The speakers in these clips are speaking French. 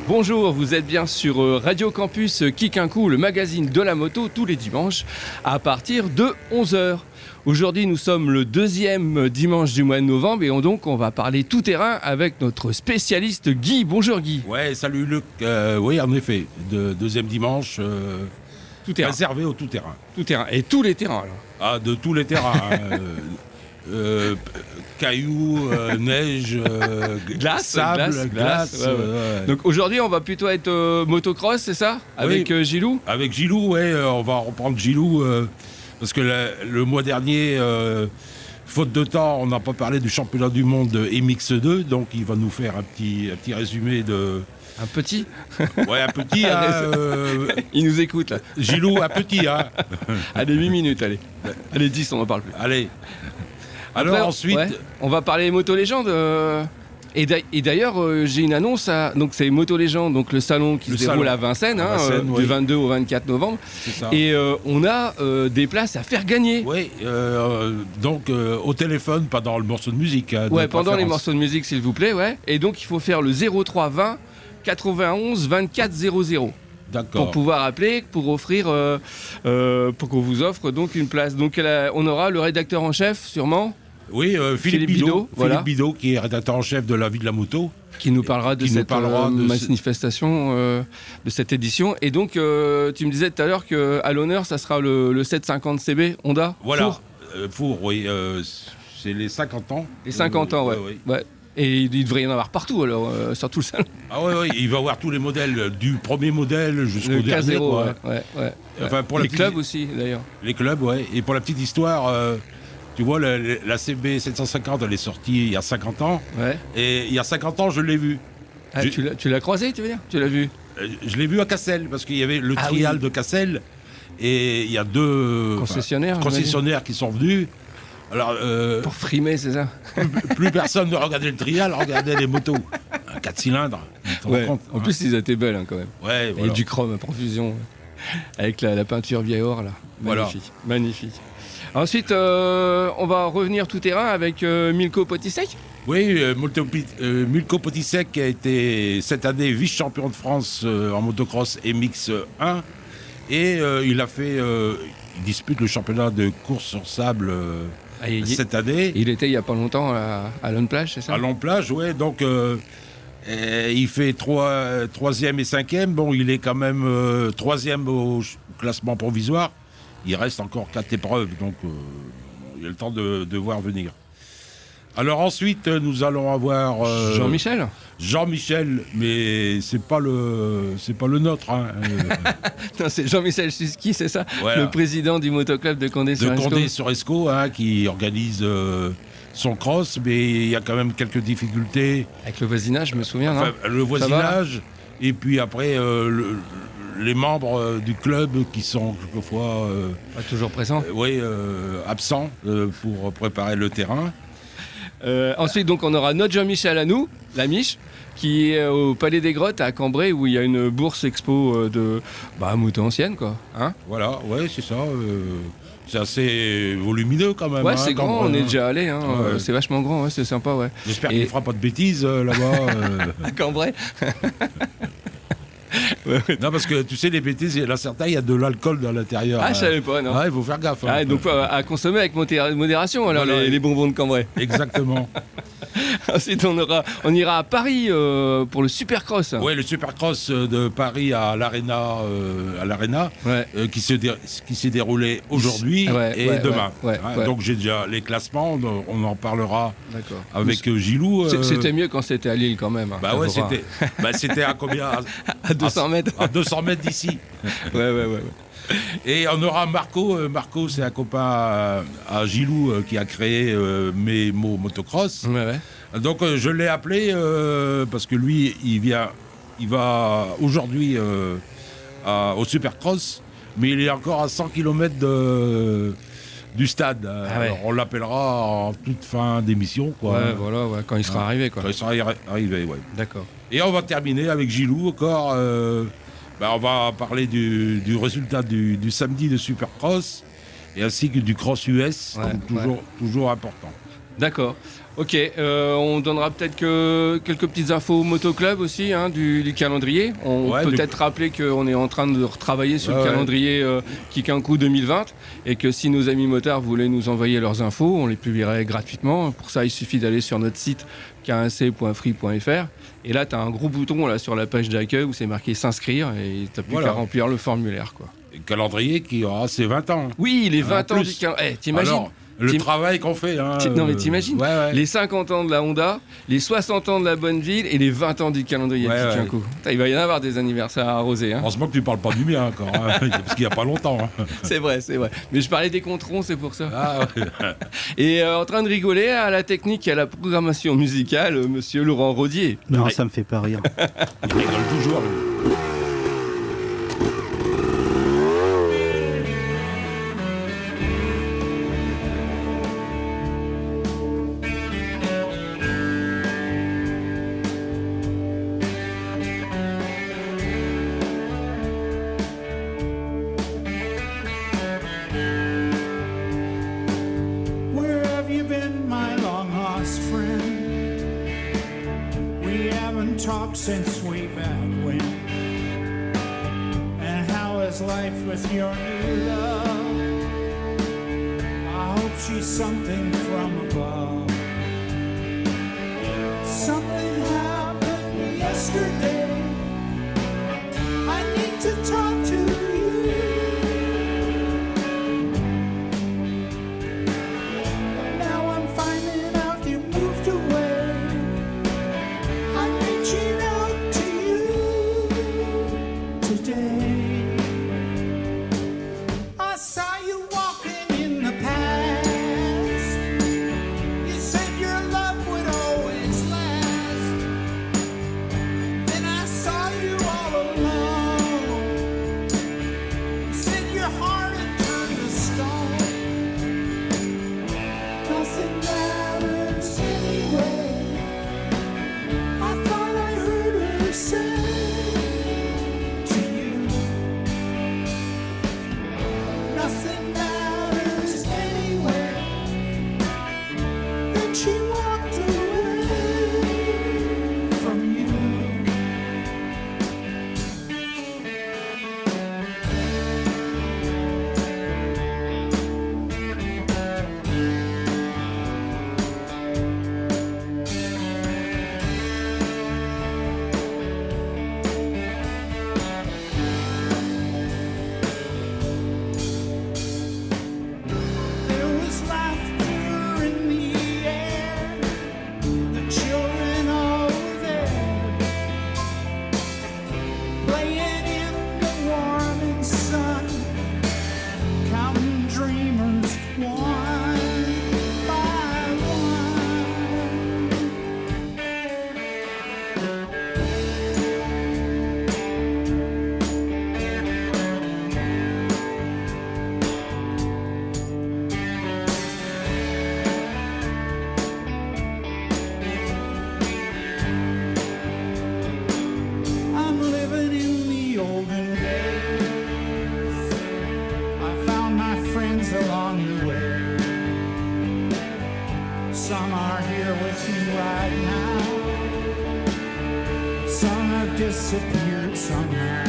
Bonjour, vous êtes bien sur Radio Campus Kikinkou, le magazine de la moto, tous les dimanches à partir de 11h. Aujourd'hui, nous sommes le deuxième dimanche du mois de novembre et on va parler tout terrain avec notre spécialiste Guy. Bonjour Guy. Ouais, salut Luc. Oui, en effet, deuxième dimanche, tout terrain. Réservé au tout terrain. Tout terrain et tous les terrains alors. Ah, de tous les terrains. Cailloux, neige, glace, sable, glace. Ouais, ouais. Donc aujourd'hui, on va plutôt être motocross, c'est ça? Avec Gilou? Avec Gilou, ouais, on va reprendre Gilou parce que le mois dernier, faute de temps, on n'a pas parlé du championnat du monde MX2, donc il va nous faire un petit résumé de. Un petit? Ouais, un petit. Il nous écoute là. Gilou, un petit, hein. Allez, 8 minutes, allez. Allez, 10, on n'en parle plus. Allez. Alors après, ensuite... Ouais, on va parler Moto Légende. Et d'ailleurs, j'ai une annonce. Donc c'est Moto Légende, donc le salon qui se déroule à Vincennes, du 22 au 24 novembre. C'est ça. Et on a des places à faire gagner. Oui, donc au téléphone, pas dans le morceau de musique. Ouais, pendant les morceaux de musique, s'il vous plaît. Ouais. Et donc il faut faire le 03 20 91 24 00. D'accord. Pour pouvoir appeler, pour offrir, pour qu'on vous offre donc une place. Donc on aura le rédacteur en chef, sûrement. Oui, Philippe Bidot, voilà. Philippe Bidot, qui est rédacteur en chef de La Vie de la Moto. Qui nous parlera de cette manifestation, de cette édition. Et donc, tu me disais tout à l'heure qu'à l'honneur, ça sera le 750 CB Honda. Voilà, Four, oui, c'est les 50 ans. Les 50 ans, ouais. Et il devrait y en avoir partout, alors, sur tout le salon. Ah oui, il va avoir tous les modèles, du premier modèle jusqu'au dernier. K0, ouais. Enfin, pour les clubs aussi, d'ailleurs. Les clubs, ouais. Et pour la petite histoire, tu vois, la CB 750, elle est sortie il y a 50 ans. Ouais. Et il y a 50 ans, je l'ai vue. Ah, tu l'as croisé, tu veux dire? Tu l'as vu? Je l'ai vu à Cassel, parce qu'il y avait le trial de Cassel. Et il y a deux concessionnaires qui sont venus. Alors, pour frimer, c'est ça? Plus personne ne regardait le trial, regardait les motos. Un 4 cylindres. Ouais. En plus, ils étaient belles quand même. Ouais, voilà. Et du chrome à profusion. Avec la peinture vieille or, là. Magnifique. Voilà. Magnifique. Ensuite, on va revenir tout terrain avec Milko Potisek. Oui, Milko Potisek qui a été cette année vice-champion de France en motocross MX1. Et il dispute le championnat de course sur sable cette année. Il était il n'y a pas longtemps à Lone Plage, c'est ça? À Lone Plage, oui. Donc, il fait 3e et 5e. Bon, il est quand même 3e au classement provisoire. Il reste encore 4 épreuves, donc il y a le temps de voir venir. Alors ensuite, nous allons avoir Jean-Michel, mais c'est pas le nôtre. Hein. Non, c'est Jean-Michel Suski, c'est ça, voilà. Le président du motoclub de Condé-sur-Escaut. De Condé-sur-Escaut, hein, qui organise son cross, mais il y a quand même quelques difficultés. Avec le voisinage, je me souviens, non? Le voisinage, et puis après les membres du club qui sont quelquefois pas toujours présents. Absents pour préparer le terrain. Ensuite, donc, on aura notre Jean-Michel à nous, la Mich, qui est au Palais des Grottes à Cambrai, où il y a une bourse expo de moto ancienne, quoi. Hein? Voilà, ouais, c'est ça. C'est assez volumineux quand même. Ouais, hein, c'est grand, Cambrai, on est déjà allé. Hein, ouais. C'est vachement grand, ouais, c'est sympa, ouais. J'espère qu'il ne fera pas de bêtises là-bas. À Cambrai. Non, parce que tu sais, les bêtises, il y a de l'alcool dans l'intérieur. Ah, je savais pas, non. Ah, il faut faire gaffe. Hein. Donc à consommer avec modération, alors, voilà, les bonbons de Cambrai. Exactement. Ensuite, on ira à Paris pour le Supercross. Oui, le Supercross de Paris à l'Arena, qui s'est déroulé aujourd'hui et demain. Donc j'ai déjà les classements, on en parlera avec Gilou. C'était mieux quand c'était à Lille quand même. Bah ouais, c'était à combien? À 200 mètres. À 200 mètres d'ici. Ouais. Et on aura Marco. Marco, c'est un copain à Gilou qui a créé Memo Motocross. Ouais. Donc je l'ai appelé parce que lui, il va aujourd'hui au Supercross, mais il est encore à 100 km du stade. Alors on l'appellera en toute fin d'émission, quoi. Ouais, voilà, quand il sera arrivé, quoi. Quand il sera arrivé, ouais. D'accord. Et on va terminer avec Gilou encore. On va parler du résultat du samedi de Supercross et ainsi que du Cross US, donc toujours important. D'accord. Ok, on donnera peut-être quelques petites infos au motoclub aussi du calendrier. On peut peut-être rappeler qu'on est en train de retravailler sur le calendrier Kikankou 2020 et que si nos amis motards voulaient nous envoyer leurs infos, on les publierait gratuitement. Pour ça, il suffit d'aller sur notre site k1c.free.fr et là, tu as un gros bouton là, sur la page d'accueil où c'est marqué s'inscrire et tu n'as plus qu'à remplir le formulaire. Quoi. Le calendrier qui aura ses 20 ans. Oui, les 20 ans du calendrier. T'imagines ? Alors, le travail qu'on fait. Non mais t'imagines, les 50 ans de la Honda, les 60 ans de la Bonneville et les 20 ans du calendrier de Kikankou. Il va y en avoir des anniversaires à arroser. Heureusement que tu parles pas du mien encore, parce qu'il n'y a pas longtemps. C'est vrai. Mais je parlais des controns, c'est pour ça. Et en train de rigoler à la technique et à la programmation musicale, monsieur Laurent Rodier. Non, ça me fait pas rire. Il rigole toujours. Since way back when, and how is life with your new love? I hope she's something from above. Something happened yesterday. I need to talk to you. Now I'm finding out you moved away. I saw you walking in the past. You said your love would always last. Then I saw you all alone. You said your heart had turned to stone. Nothing matters anyway. I thought I heard her say. Nothing matters anyway. Then she walked away from you. Some are here with me right now. Some have disappeared somehow.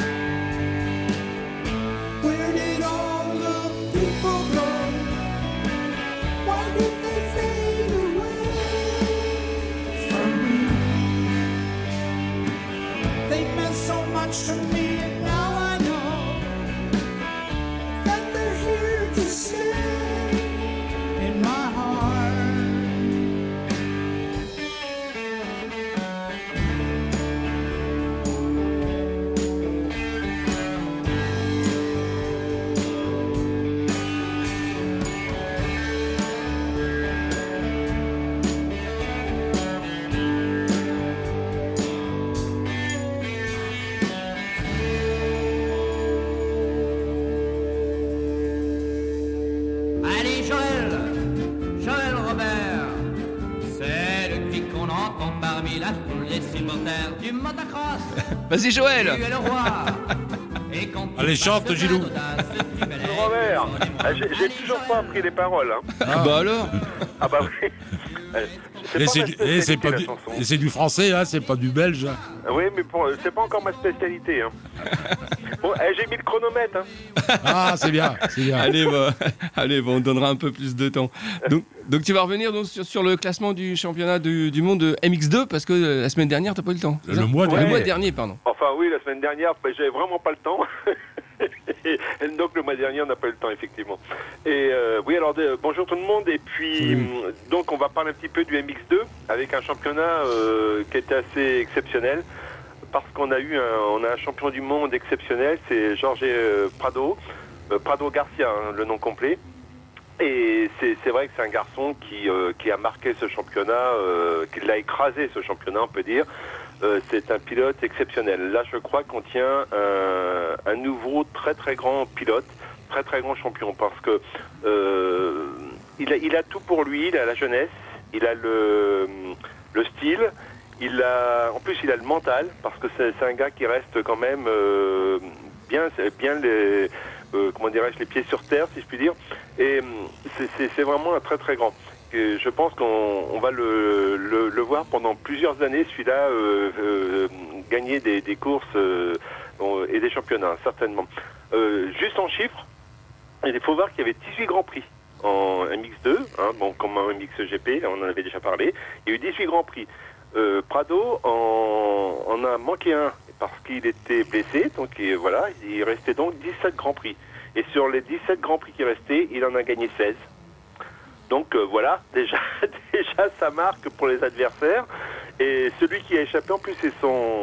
Where did all the people go? Why did they fade away from me? They meant so much to me, and now I know that they're here to stay in my heart. Joël Robert, c'est le cri qu'on entend parmi la foule des supporters du motocross. Vas-y Joël. Tu es le roi. Et quand allez, chante Gilou. Robert, j'ai toujours pas appris les paroles. Hein. Bah alors. Ah bah oui. Et c'est du, et c'est pas la du, chanson. et c'est du français, hein, c'est pas du belge. Hein. Oui, mais c'est pas encore ma spécialité. Hein. Bon, j'ai mis le chronomètre. Hein. Ah, c'est bien, c'est bien. Allez, allez, on donnera un peu plus de temps. Donc tu vas revenir donc, sur le classement du championnat du monde de MX2 parce que la semaine dernière, t'as pas eu le temps. c'est ça Le mois Le dernier. mois dernier, pardon. Enfin, oui, la semaine dernière, j'avais vraiment pas le temps. Et donc, le mois dernier, on n'a pas eu le temps, effectivement. Et oui, alors, bonjour tout le monde. Et puis, donc, on va parler un petit peu du MX2 avec un championnat qui était assez exceptionnel. Parce qu'on a on a un champion du monde exceptionnel, c'est Jorge Prado, Prado Garcia, hein, le nom complet. Et c'est vrai que c'est un garçon qui a marqué ce championnat, qui l'a écrasé ce championnat, on peut dire. C'est un pilote exceptionnel. Là, je crois qu'on tient un nouveau très très grand pilote, très très grand champion, parce que il a tout pour lui. Il a la jeunesse, il a le style, en plus il a le mental, parce que c'est un gars qui reste quand même bien comment dirais-je, les pieds sur terre, si je puis dire. Et c'est vraiment un très très grand. Et je pense qu'on va le voir pendant plusieurs années, celui-là, gagner des courses et des championnats, certainement. Juste en chiffres, il faut voir qu'il y avait 18 Grands Prix en MX2, hein, bon, comme en MXGP, on en avait déjà parlé. Il y a eu 18 Grands Prix. Prado en a manqué un parce qu'il était blessé, donc voilà, il restait donc 17 Grands Prix. Et sur les 17 Grands Prix qui restaient, il en a gagné 16. Donc voilà, déjà ça marque pour les adversaires. Et celui qui a échappé, en plus, c'est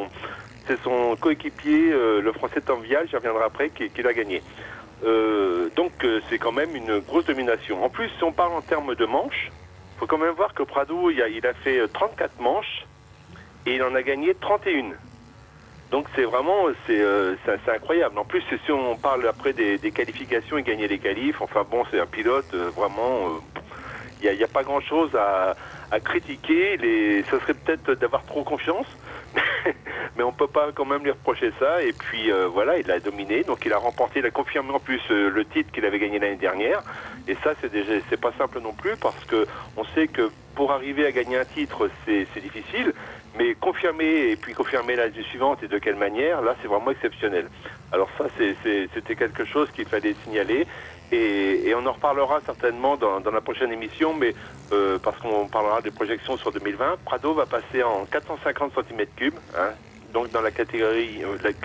son coéquipier, le français Tom Vial, j'y reviendrai après, qui l'a gagné. Donc c'est quand même une grosse domination. En plus, si on parle en termes de manches, il faut quand même voir que Prado, il a fait 34 manches et il en a gagné 31. Donc c'est vraiment, c'est incroyable. En plus, si on parle après des qualifications, il gagnait les qualifs. Enfin bon, c'est un pilote vraiment... Il n'y a pas grand-chose à critiquer. Ça serait peut-être d'avoir trop confiance, mais on peut pas quand même lui reprocher ça. Et puis voilà, il a dominé, donc il a remporté, il a confirmé en plus le titre qu'il avait gagné l'année dernière. Et ça, c'est pas simple non plus, parce que on sait que pour arriver à gagner un titre, c'est difficile, mais confirmer et puis confirmer l'année suivante et de quelle manière, là, c'est vraiment exceptionnel. Alors ça, c'était quelque chose qu'il fallait signaler. Et on en reparlera certainement dans la prochaine émission, mais parce qu'on parlera des projections sur 2020. Prado va passer en 450 cm3, hein, donc dans la catégorie,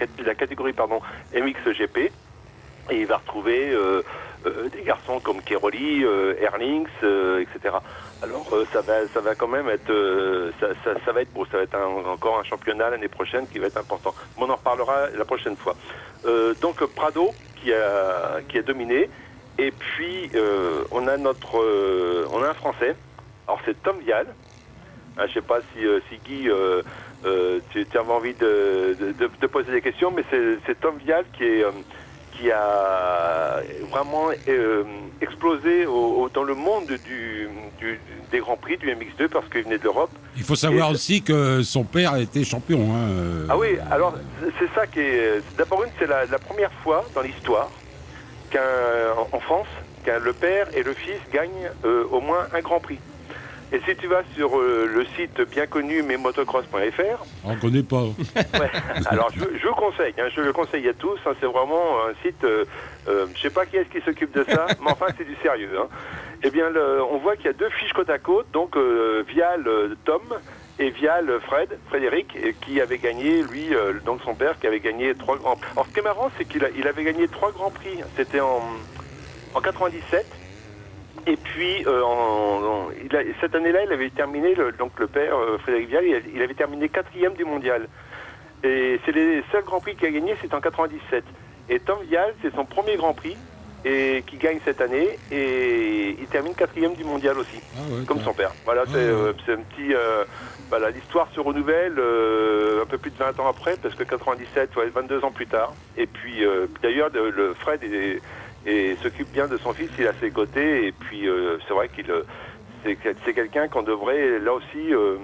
MXGP, et il va retrouver des garçons comme Keroli, Erlings, etc. Alors ça va quand même être, ça va être beau, ça va être encore un championnat l'année prochaine qui va être important. Mais on en reparlera la prochaine fois. Donc Prado qui a dominé. Et puis, on a un Français. Alors, c'est Tom Vial. Je ne sais pas si Guy, tu avais envie de poser des questions, mais c'est Tom Vial qui a vraiment explosé dans le monde des Grands Prix du MX2 parce qu'il venait de l'Europe. Il faut savoir aussi que son père a été champion. Hein. Ah oui, alors c'est ça qui est... D'abord, c'est la première fois dans l'histoire en France, le père et le fils gagnent au moins un Grand Prix. Et si tu vas sur le site bien connu mesmotocross.fr... On ne connaît pas. Ouais, alors je vous conseille, hein, je le conseille à tous, hein, c'est vraiment un site, je sais pas qui est-ce qui s'occupe de ça, mais enfin c'est du sérieux. Hein. Eh bien, on voit qu'il y a deux fiches côte à côte, donc Vial Tom et Vial Frédéric, qui avait gagné, lui, donc son père, qui avait gagné 3 Grands Prix. Alors ce qui est marrant, c'est qu'il avait gagné 3 Grands Prix, c'était en 97, et puis cette année-là, il avait terminé, donc le père, Frédéric Vial, il avait terminé 4e du mondial. Et c'est les seuls Grands Prix qu'il a gagné, c'est en 97. Et Tom Vial, c'est son premier Grand Prix, et qui gagne cette année, et il termine 4e du mondial aussi, comme son père. Voilà, c'est un petit... voilà, l'histoire se renouvelle un peu plus de 20 ans après, parce que 97, 22 ans plus tard. Et puis, d'ailleurs, le Fred s'occupe bien de son fils, il est à ses côtés, et puis c'est vrai c'est quelqu'un qu'on devrait, là aussi,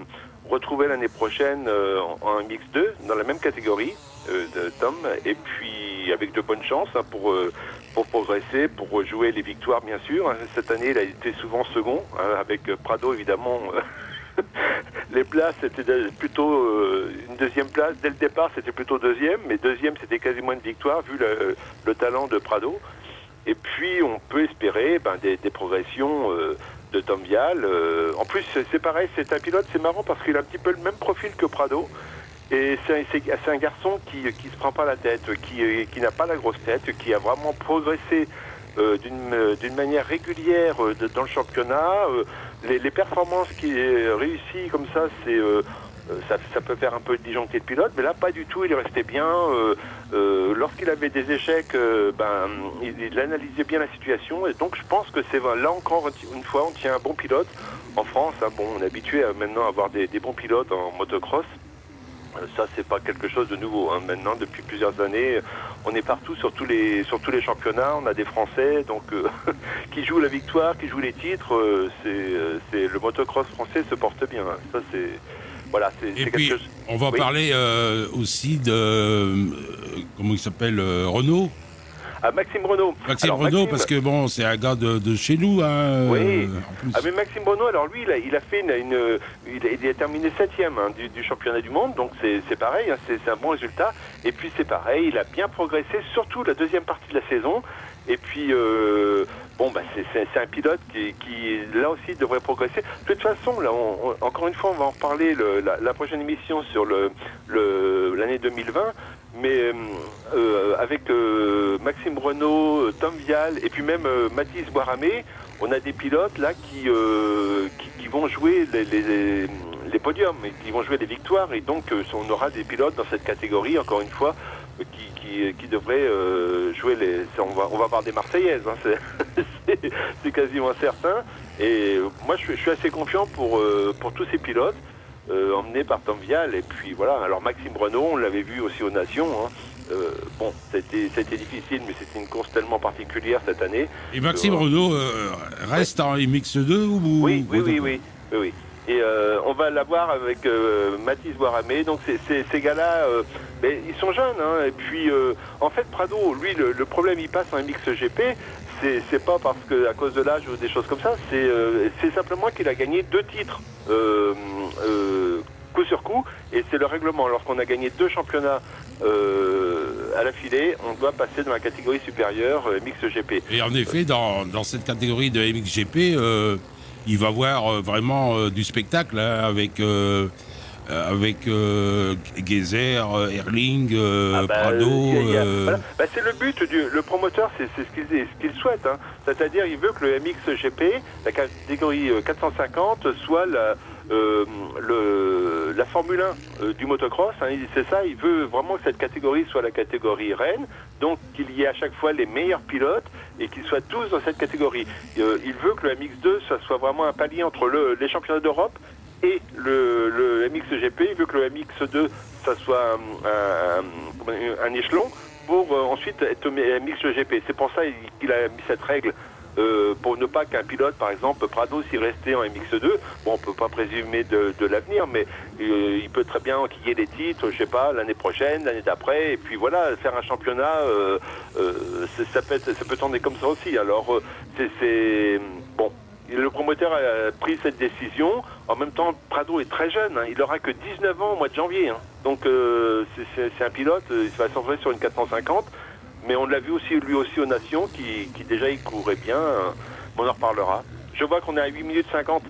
retrouver l'année prochaine en MX2 dans la même catégorie de Tom, et puis avec de bonnes chances pour progresser, pour jouer les victoires bien sûr. Cette année il a été souvent second, avec Prado évidemment. Les places c'était plutôt une deuxième place, dès le départ c'était plutôt deuxième, mais deuxième c'était quasiment une victoire vu le talent de Prado. Et puis on peut espérer des progressions de Tom Vial. En plus c'est pareil, c'est un pilote, c'est marrant parce qu'il a un petit peu le même profil que Prado. Et c'est un garçon qui se prend pas la tête, qui n'a pas la grosse tête, qui a vraiment progressé d'une manière régulière dans le championnat. Les performances qu'il réussit comme ça, ça peut faire un peu disjoncter de pilote, mais là pas du tout, il est resté bien. Lorsqu'il avait des échecs, il analysait bien la situation, et donc je pense que c'est là encore une fois, on tient un bon pilote. En France, on est habitué maintenant à avoir des bons pilotes en motocross. Ça, c'est pas quelque chose de nouveau. Maintenant, depuis plusieurs années, on est partout sur tous les championnats. On a des Français donc qui jouent la victoire, qui jouent les titres. Le motocross français se porte bien. Ça, c'est Et quelque puis, chose. on va Oui. parler aussi de comment il s'appelle, Renault. Maxime Renault. Maxime Alors, Renault, parce que bon, c'est un gars de chez nous, hein. Oui. En plus. Mais Maxime Renault, alors lui, il a fait il a terminé 7e du championnat du monde, donc c'est pareil, c'est un bon résultat. Et puis c'est pareil, il a bien progressé, surtout la deuxième partie de la saison. Et puis c'est un pilote qui là aussi devrait progresser. De toute façon, là, encore une fois, on va en reparler la prochaine émission sur l'année 2020. Mais avec Maxime Renault, Tom Vial et puis même Mathis Boiramé, on a des pilotes là qui vont jouer les podiums et qui vont jouer les victoires, et donc on aura des pilotes dans cette catégorie, encore une fois, qui devraient jouer on va avoir des Marseillaises, c'est quasiment certain. Et moi je suis assez confiant pour tous ces pilotes. Emmené par Tom Vial, et puis voilà. Alors Maxime Renault, on l'avait vu aussi aux Nations. C'était difficile, mais c'était une course tellement particulière cette année. Et Maxime Renault reste en MX2 ou Oui. Et on va l'avoir avec Mathis Boiramé. Donc ces gars-là, ils sont jeunes. Et puis en fait, Prado, lui, le problème, il passe en MXGP. C'est pas parce que à cause de l'âge ou des choses comme ça. C'est simplement qu'il a gagné 2 titres coup sur coup, et c'est le règlement. Lorsqu'on a gagné 2 championnats à l'affilée, on doit passer dans la catégorie supérieure MXGP. Et en effet, dans cette catégorie de MXGP, il va voir vraiment du spectacle, hein, avec Geyser, Erling, Prado. Voilà. C'est le but le promoteur, c'est ce qu'il souhaite. C'est-à-dire, il veut que le MXGP, la catégorie 450, soit la Formule 1 du motocross. C'est ça, il veut vraiment que cette catégorie soit la catégorie reine, donc qu'il y ait à chaque fois les meilleurs pilotes et qu'ils soient tous dans cette catégorie. Il veut que le MX2, ça soit vraiment un palier entre les championnats d'Europe et le MXGP. Il veut que le MX2, ça soit un échelon pour ensuite être au MXGP. C'est pour ça qu'il a mis cette règle, pour ne pas qu'un pilote, par exemple, Prado, s'il restait en MX2, on peut pas présumer de l'avenir, mais il peut très bien enquiller les titres, je sais pas, l'année prochaine, l'année d'après, et puis voilà, faire un championnat, ça peut tourner comme ça aussi. Alors, bon. Le promoteur a pris cette décision. En même temps, Prado est très jeune. Il n'aura que 19 ans au mois de janvier. Donc, c'est un pilote. Il va s'envoler sur une 450. Mais on l'a vu aussi, lui aussi, aux Nations, qui déjà, il courait bien. On en reparlera. Je vois qu'on est à 8 minutes 50.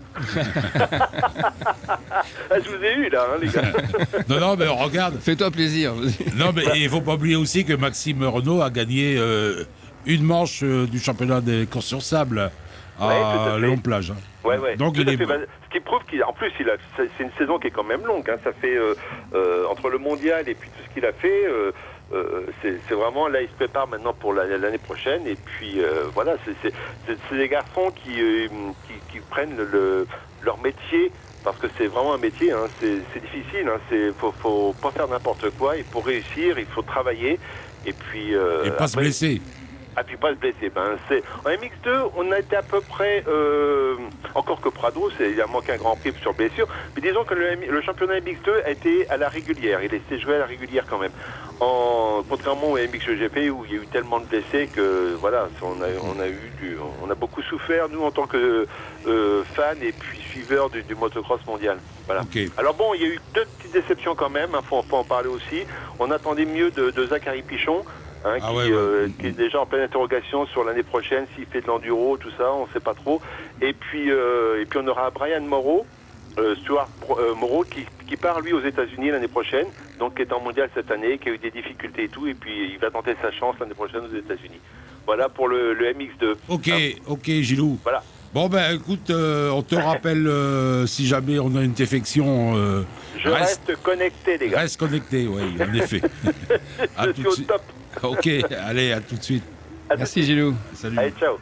Je vous ai eu, là, les gars. Non, mais regarde. Fais-toi plaisir. Non, mais il ne faut pas oublier aussi que Maxime Renault a gagné une manche du championnat des courses sur sable à Léon-Plage. Ouais. Donc tout il à est fait. Ce qui prouve qu'en plus, c'est une saison qui est quand même longue. Ça fait entre le mondial et puis tout ce qu'il a fait, c'est vraiment là, il se prépare maintenant pour l'année prochaine. Et puis voilà, c'est des garçons qui prennent leur métier. Parce que c'est vraiment un métier, c'est difficile. Faut pas faire n'importe quoi. Il faut réussir, il faut travailler. Et puis et pas se blesser. Ah, puis pas se blesser. En MX2, on a été à peu près, encore que Prado, il a manqué un grand prix sur blessure, mais disons que le championnat MX2 a été à la régulière, il a été joué à la régulière quand même. Contrairement au MXGP où il y a eu tellement de blessés que voilà, on a beaucoup souffert, nous, en tant que fans et puis suiveurs du motocross mondial. Voilà. Okay. Alors bon, il y a eu 2 petites déceptions quand même, faut en parler aussi. On attendait mieux de Zachary Pichon. Qui est déjà en pleine interrogation sur l'année prochaine, s'il fait de l'enduro, tout ça, on ne sait pas trop. Et puis on aura Brian Moreau, Stuart Moreau, qui part lui aux États-Unis l'année prochaine, donc qui est en mondial cette année, qui a eu des difficultés et tout, et puis il va tenter sa chance l'année prochaine aux États-Unis. Voilà pour le MX2. Ok, Gilou. Voilà. Bon, ben écoute, on te rappelle si jamais on a une défection. Je reste connecté, les gars. Reste connecté, oui, en effet. Je suis au top. Ok, allez, à tout de suite. Merci Gilou. Salut. Allez, ciao.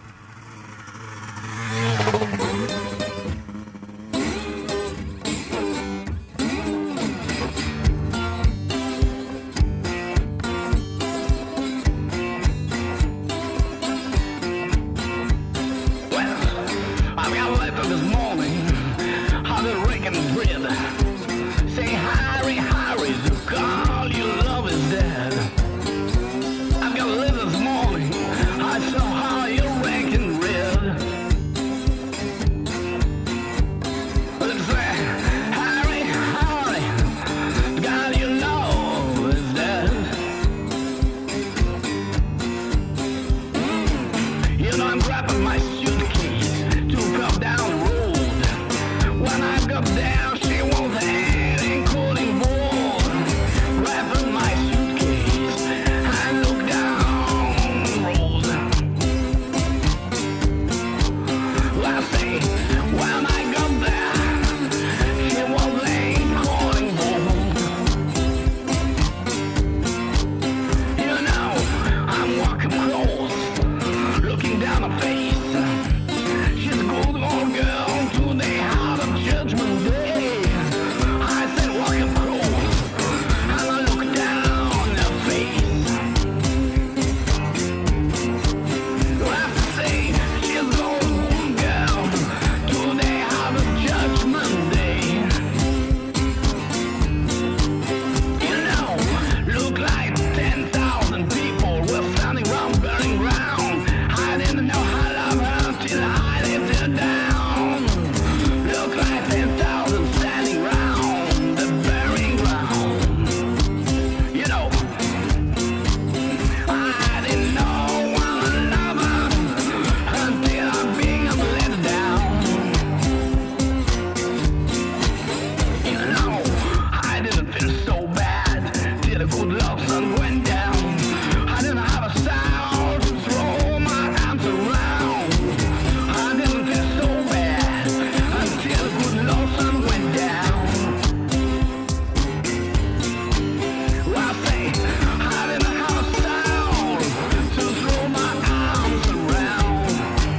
I got a letter this morning, how the Reagan bread. Say, Harry, the call you love is dead. I got a letter this morning, I saw how you Reagan red. It say, Harry, the guy you know is dead. You know I'm grabbing my suitcase to come down the road. When I got there, she was heading cooling board. Grabbing my suitcase, I looked down the road. I say, when I got there, she was heading cooling board. You know, I'm walking close, looking down her face. She's a good old girl today out of Judgment Day. I said walking close, and I look down her face. I say she's a good old girl today out of Judgment Day. You know, look like 10,000 people were standing around burning ground. I didn't know how to love her till I lifted her down. Look like 10,000 standing round the burying ground. You know, I didn't know how to love her until I'm being let down. You know, I didn't feel so bad till the good love sun went down. I didn't have a sound to throw my arms around. I didn't feel so bad until the good love sun went down. I say, I didn't have a sound to throw my arms around.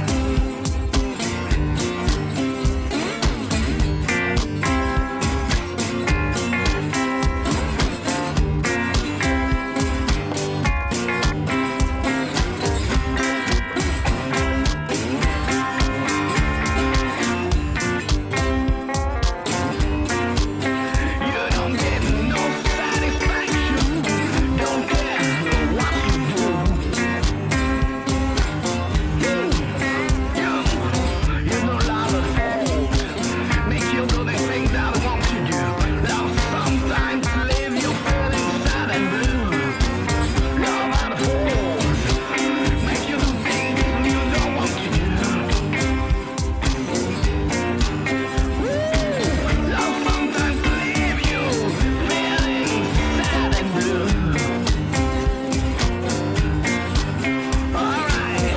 You don't get no satisfaction, don't care what you do. You know love is old, make you do the things I want to do. Love sometimes leave you feeling sad and blue. Love is old, make you do things you don't want to do. Love sometimes leave you feeling sad and blue. All right.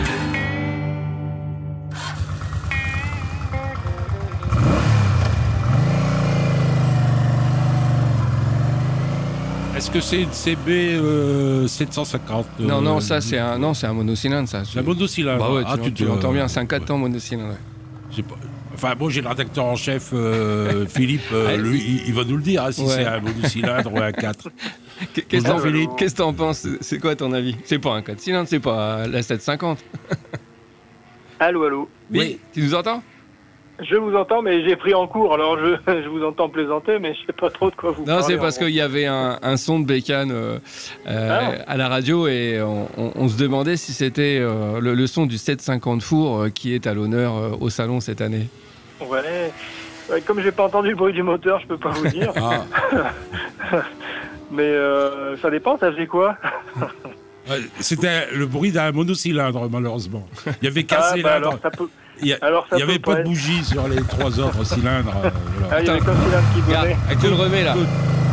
Est-ce que c'est une CB 750 Non, ça c'est un monocylindre ça. La monocylindre. Bah ouais, Ah, tu l'entends bien, c'est un 4 temps monocylindre. Ouais. J'ai pas- Enfin, bon, j'ai le rédacteur en chef, Philippe, lui, il va nous le dire, hein, si Ouais. c'est un monocylindre ou un 4. Qu'est-ce Bonjour, que Philippe. qu'est-ce que t'en penses? C'est quoi ton avis? C'est pas un 4 cylindres, c'est pas la 750. Allô, allô. Oui, tu nous entends? Je vous entends, mais j'ai pris en cours, alors je vous entends plaisanter, mais je sais pas trop de quoi vous Non, parlez. c'est parce en gros. qu'il y avait un son de bécane à la radio et on se demandait si c'était le son du 750 four qui est à l'honneur au salon cette année. Ouais. Ouais, comme j'ai pas entendu le bruit du moteur, je peux pas vous dire. Ah, Mais ça dépend, ça faisait quoi? c'était le bruit d'un monocylindre, malheureusement. Il y avait qu'un Ah, bah cylindre. alors ça peut. Il y alors, ça il y avait peut pas de être. bougies sur les 3 autres cylindres. Voilà. Ah, il y avait qu'un cylindre qui Regarde, donnait. je te le remets là. Écoute.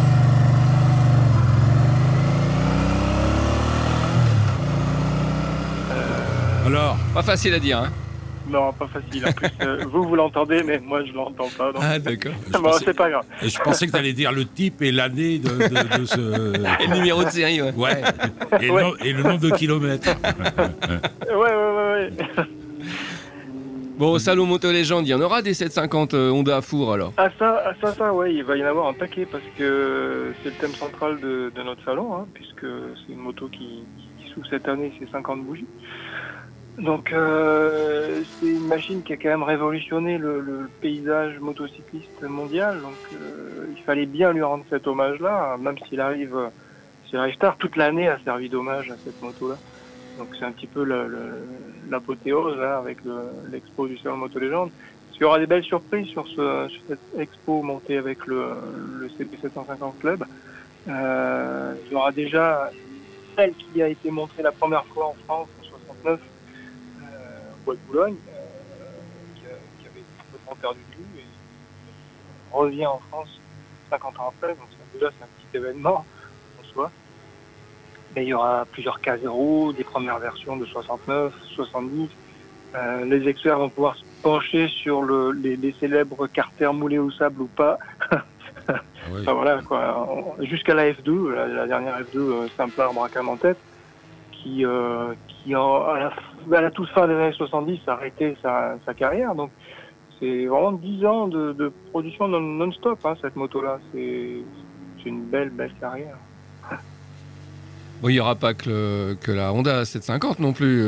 Alors, Pas facile à dire, hein? Non, pas facile. En plus, vous l'entendez, mais moi je l'entends pas. Donc... Ah, d'accord. Bon, c'est pas grave. et je pensais que tu allais dire le type et l'année de ce. Et le numéro de série, ouais. Ouais, et, Ouais. et le nombre de kilomètres. Ouais. Bon, au salon Moto Légende, il y en aura des 750 Honda à four alors. Ça, ouais, il va y en avoir un paquet parce que c'est le thème central de notre salon, hein, puisque c'est une moto qui s'ouvre cette année, c'est 50 bougies. Donc, c'est une machine qui a quand même révolutionné le paysage motocycliste mondial. Donc, il fallait bien lui rendre cet hommage-là, même s'il arrive tard. Toute l'année a servi d'hommage à cette moto-là. Donc, c'est un petit peu l'apothéose là, avec l'expo du salon Moto Légende. Il y aura des belles surprises sur cette expo montée avec le CP750 Club. Il y aura déjà celle qui a été montrée la première fois en France en 69. Bois de Boulogne, qui avait complètement perdu de vue et revient en France 50 ans après, donc déjà c'est un petit événement en soi. Mais il y aura plusieurs K0, des premières versions de 69, 70. Les experts vont pouvoir se pencher sur les célèbres carters moulés au sable ou pas. Oui. Enfin, voilà, quoi. Jusqu'à la F2, la dernière F2 simple arbre à cam en tête, qui à la toute fin des années 70 a arrêté sa carrière. Donc c'est vraiment 10 ans de production non-stop, hein, cette moto-là. C'est une belle carrière. Bon, il n'y aura pas que la Honda 750 non plus.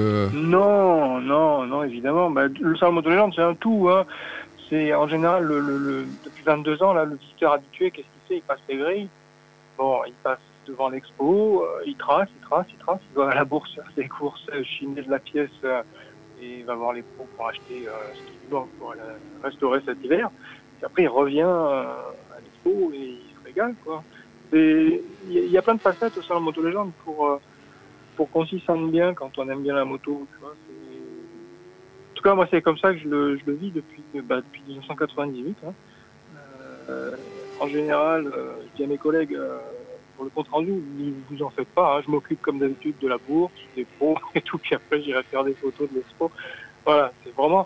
Non, évidemment. Bah, le salon Moto Légende, c'est un tout. Hein. C'est en général, depuis 22 ans, là, le visiteur habitué, qu'est-ce qu'il fait? Il passe les grilles. Bon, il passe devant l'expo, il trace, il va à la bourse faire ses courses, chiner de la pièce et il va voir les pros pour acheter ce qu'il lui manque pour restaurer cet hiver. Puis après, il revient à l'expo et il se régale, quoi. Il y a plein de facettes au salon Moto Légende pour qu'on s'y sente bien quand on aime bien la moto. Tu vois, en tout cas, moi, c'est comme ça que je le vis depuis 1998. Hein. En général, je dis à mes collègues, pour le compte rendu, vous en faites pas. Hein. Je m'occupe comme d'habitude de la bourse, des pros et tout. Puis après, j'irai faire des photos de l'expo. Voilà, c'est vraiment...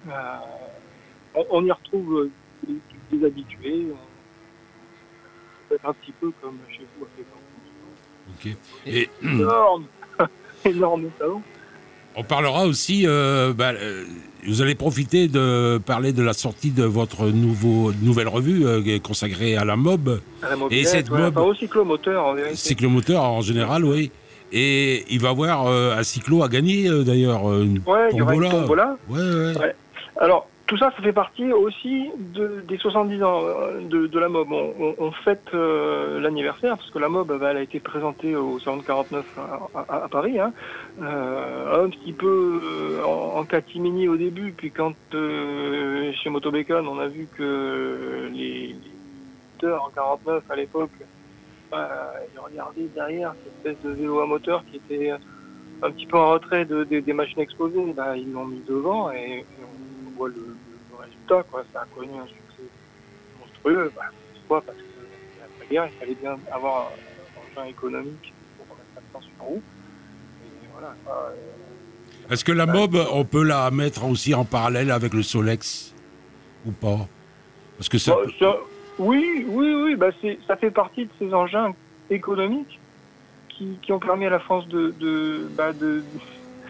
on y retrouve des habitués. On peut être un petit peu comme chez vous. Ok. Et Énorme salon. on parlera aussi, vous allez profiter de parler de la sortie de votre nouvelle revue consacrée à la MOB, À la mobilette, et cette ouais, mob, enfin, au cyclomoteur, en vérité. cyclomoteur en général, oui. Et il va y avoir un cyclo à gagner d'ailleurs. Une Ouais, il y aura une tombola. Ouais. Ouais. Alors, tout ça, ça fait partie aussi des 70 ans de la MOB. On fête l'anniversaire, parce que la MOB, elle a été présentée au Salon de 49 à Paris, hein. Un petit peu en catimini au début, puis quand chez Motobécane, on a vu que les moteurs en 49 à l'époque, ils regardaient derrière cette espèce de vélo à moteur qui était un petit peu en retrait des machines exposées. Bah, ils l'ont mis devant et on voit le résultat, quoi. Ça a connu un succès monstrueux. Bah, pourquoi? Parce que l'après-guerre, il fallait bien avoir un engin économique pour mettre ça sur roue. Et voilà, quoi. Est-ce que la MOB, on peut la mettre aussi en parallèle avec le Solex ou pas? Parce que ça. Bah, oui, bah ça fait partie de ces engins économiques qui ont permis à la France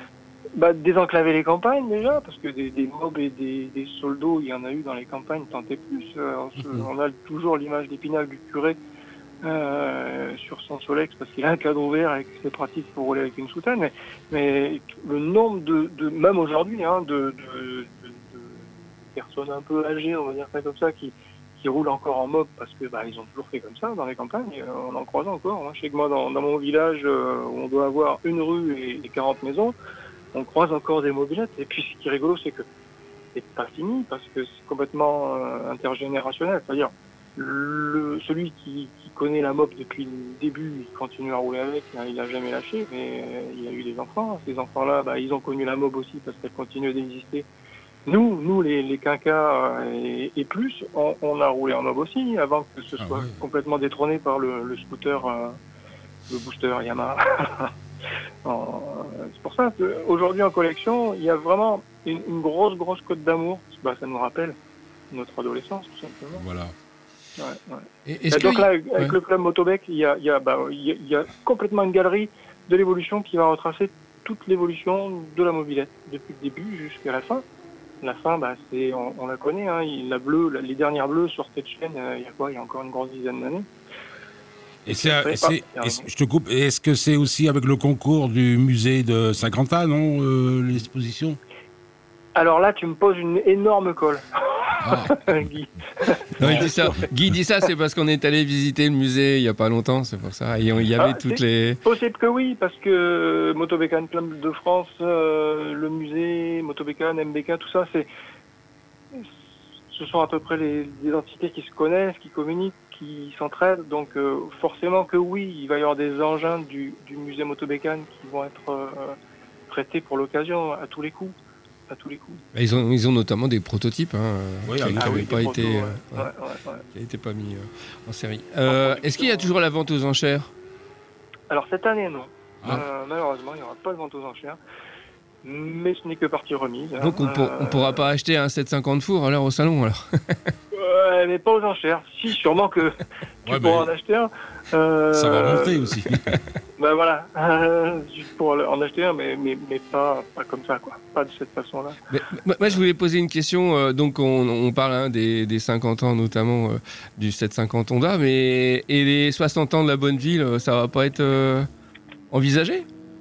Désenclaver les campagnes déjà, parce que des mobs et des soldos, il y en a eu dans les campagnes tant et plus. On a toujours l'image d'Épinal du curé sur son Solex parce qu'il a un cadre ouvert et que c'est pratique pour rouler avec une soutane. Mais le nombre de même aujourd'hui, de personnes un peu âgées, on va dire ça comme ça, qui roulent encore en mob parce que ils ont toujours fait comme ça dans les campagnes. On en croise encore. Je sais que moi, dans mon village, où on doit avoir une rue et 40 maisons, on croise encore des mobilettes. Et puis, ce qui est rigolo, c'est que c'est pas fini parce que c'est complètement intergénérationnel. C'est-à-dire, celui qui connaît la mob depuis le début, il continue à rouler avec, il a jamais lâché, mais il a eu des enfants. Ces enfants-là, ils ont connu la mob aussi parce qu'elle continue d'exister. Nous les quinquas et plus, on a roulé en mob aussi avant que ce soit complètement détrôné par le scooter, le booster Yamaha. C'est pour ça qu'aujourd'hui en collection, il y a vraiment une grosse cote d'amour. Ça nous rappelle notre adolescence, tout simplement. Voilà. Et donc là, avec le club Motobec, il y a complètement une galerie de l'évolution qui va retracer toute l'évolution de la mobilette, depuis le début jusqu'à la fin. La fin, c'est, on la connaît, les dernières bleues sur cette chaîne, il y a encore une grosse dizaine d'années. Je te coupe, est-ce que c'est aussi avec le concours du musée de Saint-Quentin, non, l'exposition? Alors là, tu me poses une énorme colle. Guy. Non, Guy dit ça, c'est parce qu'on est allé visiter le musée il n'y a pas longtemps, c'est pour ça. Et il y avait toutes les... Possible que oui, parce que Motobécane Club de France, le musée, Motobécane, MBK, tout ça, ce sont à peu près les entités qui se connaissent, qui communiquent, qui s'entraident. Donc forcément que oui, il va y avoir des engins du musée Motobécane qui vont être prêtés pour l'occasion à tous les coups. Ils ont notamment des prototypes qui n'avaient pas été qui n'étaient pas mis en série. Est-ce qu'il y a toujours la vente aux enchères? Alors cette année non. Malheureusement il n'y aura pas de vente aux enchères, mais ce n'est que partie remise. Donc on pourra pas acheter un 750 four alors au salon alors. Ouais, mais pas aux enchères. Si, sûrement que tu pourras en acheter un. Ça va monter aussi. Voilà, juste pour en acheter un, mais pas comme ça, quoi. Pas de cette façon-là. Moi, je voulais poser une question. Donc, on parle des 50 ans, notamment du 750 Honda, et les 60 ans de la Bonneville, ça va pas être envisagé?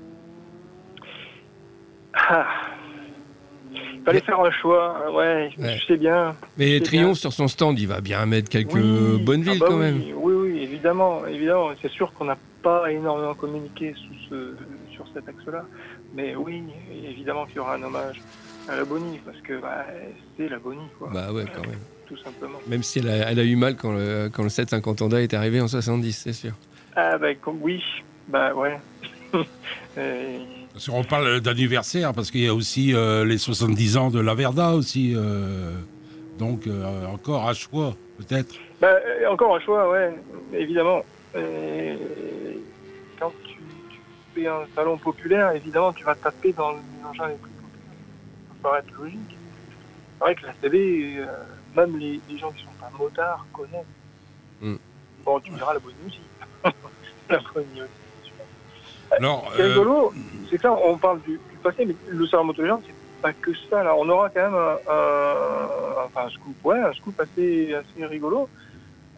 Fallait faire un choix, je sais bien. Mais Triomphe, sur son stand, il va bien mettre quelques Bonneville quand même. Oui, évidemment. C'est sûr qu'on n'a pas énormément communiqué sur cet axe-là. Mais oui, évidemment qu'il y aura un hommage à la Bonnie, parce que c'est la Bonnie, quoi. Quand même. Tout simplement. Même si elle a eu mal quand le 750 Honda est arrivé en 70, c'est sûr. Oui, Parce qu'on parle d'anniversaire, parce qu'il y a aussi les 70 ans de la Verda aussi. Donc, encore un choix, peut-être. Encore un choix, évidemment. Quand tu fais un salon populaire, évidemment, tu vas taper dans les engins les plus populaires. Ça paraît être logique. C'est vrai que la CB, même les gens qui ne sont pas motards connaissent. Bon, tu me diras la Bonnie aussi. La Bonnie aussi. Alors, ce qui est rigolo, c'est que là, on parle du passé, mais le salon moto-légende, c'est pas que ça. Là, on aura quand même un scoop assez rigolo. Il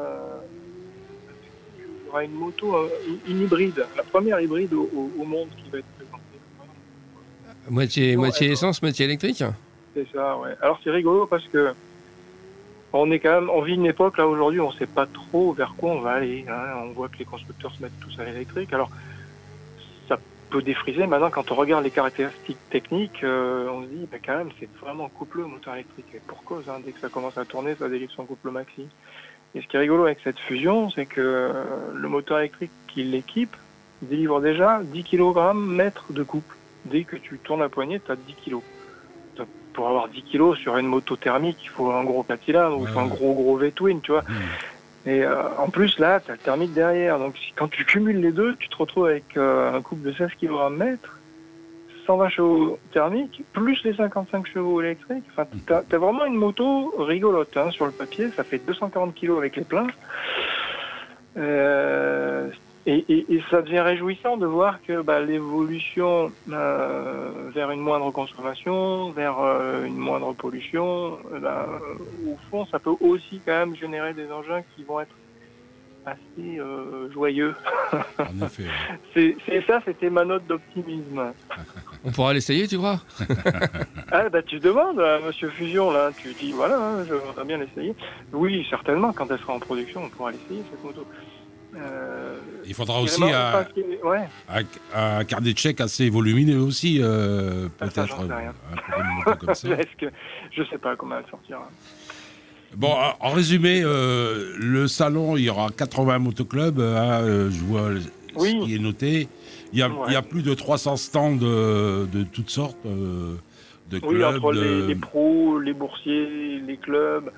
y aura une moto, une hybride, la première hybride au monde qui va être présentée. Moitié essence, moitié électrique. C'est ça, ouais. Alors c'est rigolo parce que on vit une époque là aujourd'hui, on sait pas trop vers quoi on va aller. On voit que les constructeurs se mettent tous à l'électrique. Alors ça peut défriser. Maintenant, quand on regarde les caractéristiques techniques, on se dit quand même c'est vraiment coupleux moteur électrique. Et pour cause, dès que ça commence à tourner, ça délivre son couple maxi. Et ce qui est rigolo avec cette fusion, c'est que le moteur électrique qui l'équipe délivre déjà 10 kg mètre de couple. Dès que tu tournes la poignée, tu as 10 kg. Pour avoir 10 kg sur une moto thermique, il faut un gros 4 cylindres ou il faut un gros V-twin, tu vois. Et en plus, là, tu as le thermique derrière. Donc, quand tu cumules les deux, tu te retrouves avec un couple de 16 kg mètre, 120 chevaux thermiques, plus les 55 chevaux électriques. Enfin, t'as vraiment une moto rigolote sur le papier. Ça fait 240 kg avec les pleins. Et ça devient réjouissant de voir que l'évolution vers une moindre consommation, vers une moindre pollution, au fond, ça peut aussi quand même générer des engins qui vont être assez joyeux. En effet. Ouais. C'était ma note d'optimisme. On pourra l'essayer, tu crois? Tu demandes à Monsieur Fusion, là, tu dis, voilà, je voudrais bien l'essayer. Oui, certainement, quand elle sera en production, on pourra l'essayer, cette moto. Il faudra aussi un carnet de chèques assez volumineux aussi, peut-être. J'en sais rien. Pour une moto comme ça. Je sais pas comment elle sortira. Bon, en résumé, le salon, il y aura 80 motoclubs, je vois ce qui est noté. Il y a plus de 300 stands de toutes sortes de clubs. Oui, entre les pros, les boursiers, les clubs.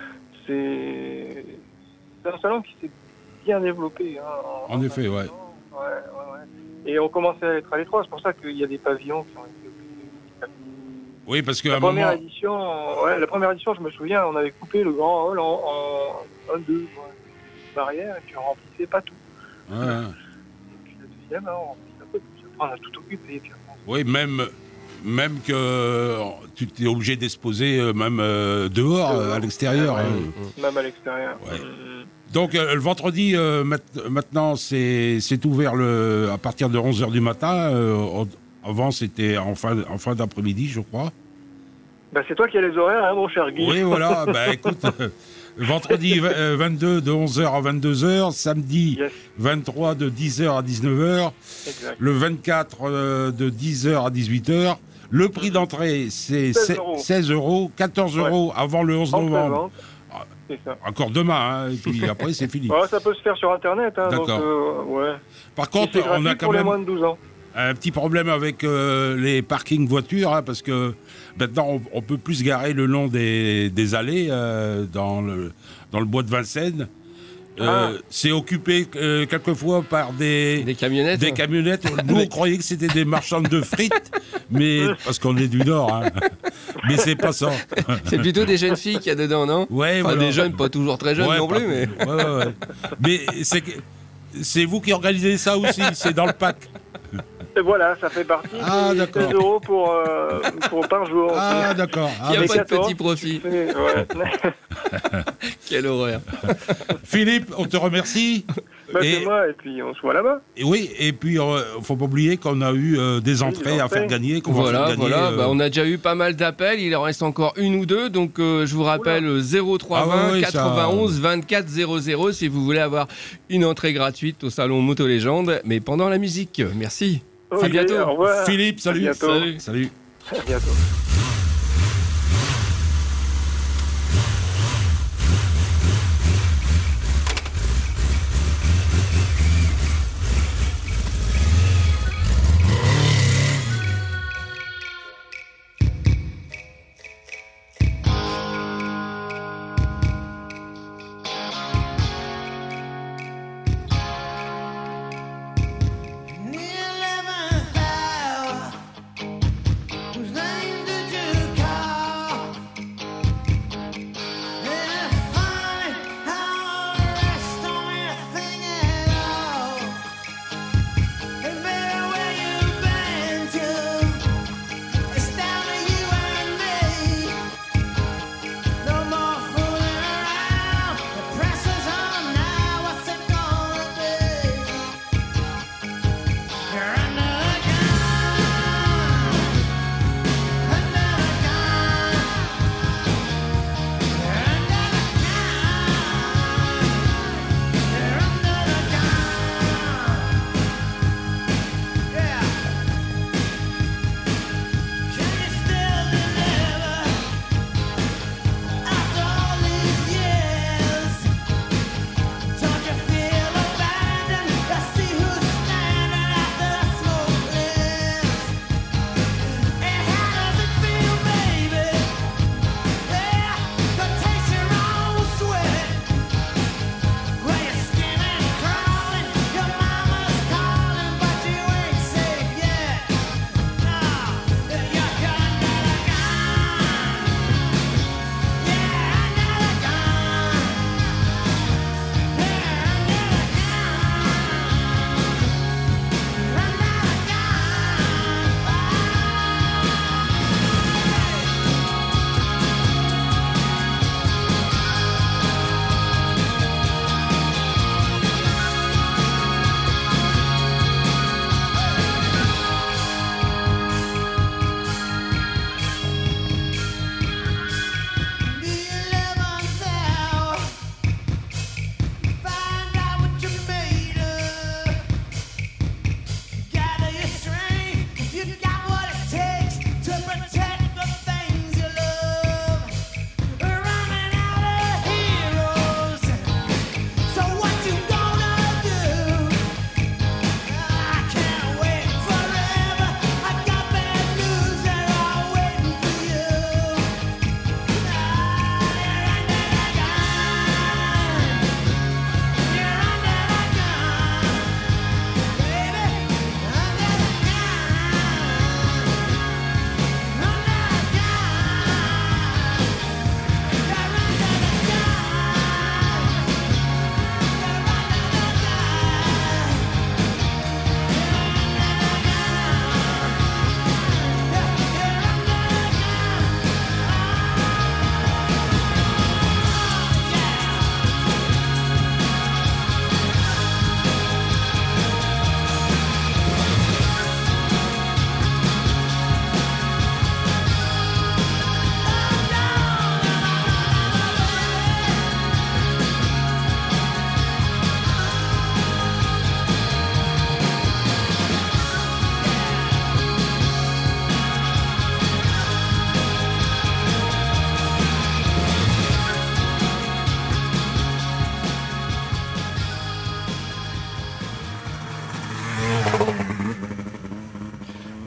C'est un salon qui s'est bien développé. En effet, ouais. Et on commençait à être à l'étroit, c'est pour ça qu'il y a des pavillons qui ont été occupés. Oui, parce que la première édition, je me souviens, on avait coupé le grand hall en 2 barrières et puis on remplissait pas tout. Ouais. Et puis la deuxième, on remplissait un peu plus. Après, on a tout occupé. Puis oui, même que tu es obligé d'exposer même dehors, à l'extérieur. Même à l'extérieur. Ouais. Donc le vendredi, maintenant, c'est ouvert à partir de 11h du matin. Avant, c'était en fin d'après-midi, je crois. C'est toi qui as les horaires, mon cher Guy. Oui, voilà. Écoute, vendredi 22 de 11h à 22h. Samedi 23 de 10h à 19h. Exact. Le 24 de 10h à 18h. Le prix d'entrée, c'est 16 €, 14 € avant le 11 novembre. C'est ça. Encore demain, et puis après, c'est fini. Ça peut se faire sur Internet. D'accord. Donc, Par contre, on a quand pour même les moins de 12 ans. Un petit problème avec les parkings voitures, parce que maintenant, on peut plus se garer le long des allées dans le bois de Vincennes. C'est occupé quelquefois par des camionnettes. Des camionnettes. Nous, on croyait que c'était des marchands de frites, mais parce qu'on est du Nord. Mais c'est pas ça. C'est plutôt des jeunes filles qu'il y a dedans, non? Ouais, enfin, des jeunes, pas toujours très jeunes non plus, mais. Ouais. Mais c'est vous qui organisez ça aussi. C'est dans le pack. Et voilà, ça fait partie des 16 € par jour. Ah, d'accord. Il n'y a pas de petit profit. Quelle horreur. Philippe, on te remercie. C'est moi, et puis on se voit là-bas. Et oui, et puis il faut pas oublier qu'on a eu des entrées à faire gagner. Voilà. On a déjà eu pas mal d'appels, il en reste encore une ou deux, donc je vous rappelle 0320 91 24 00 si vous voulez avoir une entrée gratuite au salon Moto Légende, mais pendant la musique. Merci. À bientôt. Au revoir. Philippe, salut. Salut. À bientôt. Near 11th hour, whose name did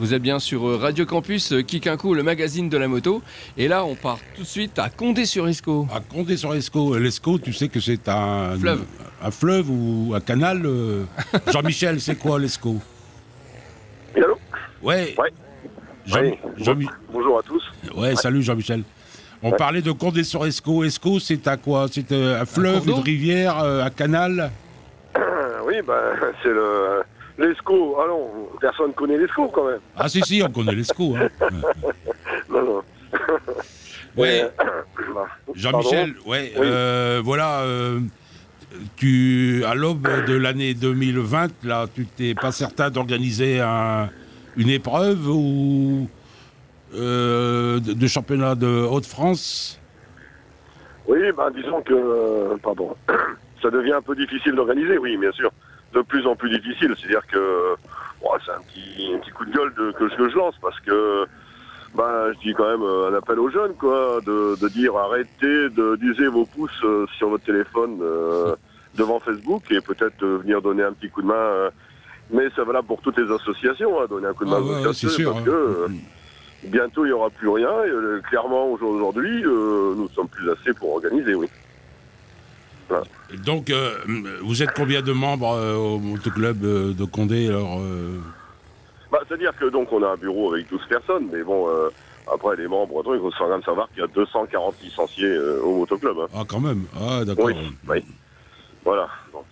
Vous êtes bien sur Radio Campus, Kick un coup, le magazine de la moto. Et là, on part tout de suite à Condé-sur-Escaut. À Condé-sur-Escaut. L'Escaut, tu sais que c'est un Fleuve. Un fleuve ou un canal. Jean-Michel, c'est quoi l'Escaut? Oui, allô? Ouais. Ouais. Bonjour à tous. Ouais, salut Jean-Michel. On parlait de Condé-sur-Escaut. Escaut, c'est à quoi? C'est un fleuve, une rivière, un canal? Oui, c'est l'Escaut. Ah non, personne connaît l'Escaut quand même. Ah si, on connaît l'Escaut. Hein. Non. Ouais. Jean-Michel, pardon. ouais, Oui. voilà, à l'aube de l'année 2020, là, tu t'es pas certain d'organiser une épreuve ou de championnat de Hauts-de-France? Oui, disons que, ça devient un peu difficile d'organiser, oui, bien sûr. De plus en plus difficile, c'est-à-dire que c'est un petit coup de gueule que je lance parce que je dis quand même un appel aux jeunes, quoi, de dire arrêtez d'user vos pouces sur votre téléphone devant Facebook et peut-être venir donner un petit coup de main. Mais c'est valable pour toutes les associations, donner un coup de main aux associations, parce que bientôt il n'y aura plus rien. Et, clairement, aujourd'hui, nous sommes plus assez pour organiser, oui. Voilà. Donc, vous êtes combien de membres au motoclub de Condé alors C'est-à-dire que donc on a un bureau avec 12 personnes, mais bon, après les membres, il faut quand même savoir qu'il y a 240 licenciés au motoclub. Hein. Ah, quand même. Ah, d'accord. Oui. Voilà. Donc,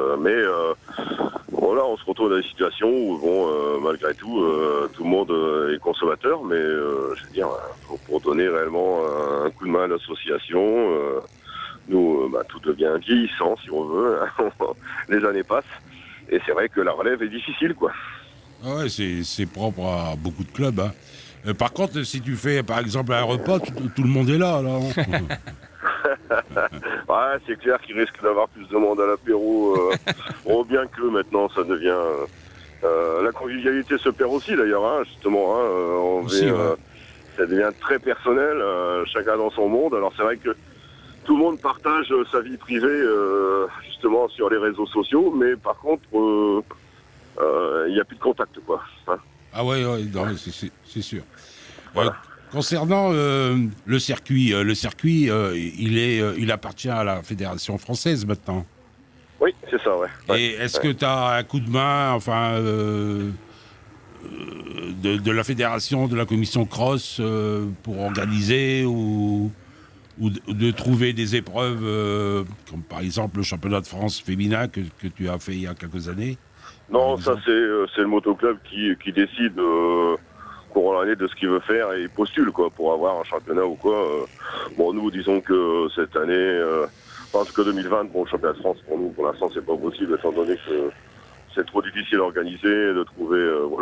voilà, on se retrouve dans des situations où, malgré tout, tout le monde est consommateur, mais je veux dire, pour donner réellement un coup de main à l'association, nous, tout devient vieillissant, si on veut. Les années passent, et c'est vrai que la relève est difficile, quoi. Ah ouais, c'est propre à beaucoup de clubs. Hein. Par contre, si tu fais, par exemple, un repas, tout le monde est là. Ouais, c'est clair qu'il risque d'avoir plus de monde à l'apéro. Bien que maintenant, ça devient... la convivialité se perd aussi, d'ailleurs, hein, justement. Hein, ça devient très personnel, chacun dans son monde. Alors, c'est vrai que tout le monde partage sa vie privée, justement, sur les réseaux sociaux. Mais par contre... il n'y a plus de contact, quoi. Hein. Ah ouais, non, c'est sûr. Voilà. Concernant le circuit, il appartient à la Fédération française maintenant. Oui, c'est ça, ouais. Et est-ce que tu as un coup de main, de la Fédération, de la Commission Cross pour organiser ou de trouver des épreuves, comme par exemple le championnat de France féminin que tu as fait il y a quelques années? Non, ça c'est le motoclub qui décide courant l'année de ce qu'il veut faire et il postule, quoi, pour avoir un championnat ou quoi. Nous, disons que cette année, en tout cas 2020, le championnat de France pour nous, pour l'instant, c'est pas possible étant donné que c'est trop difficile à organiser, de trouver,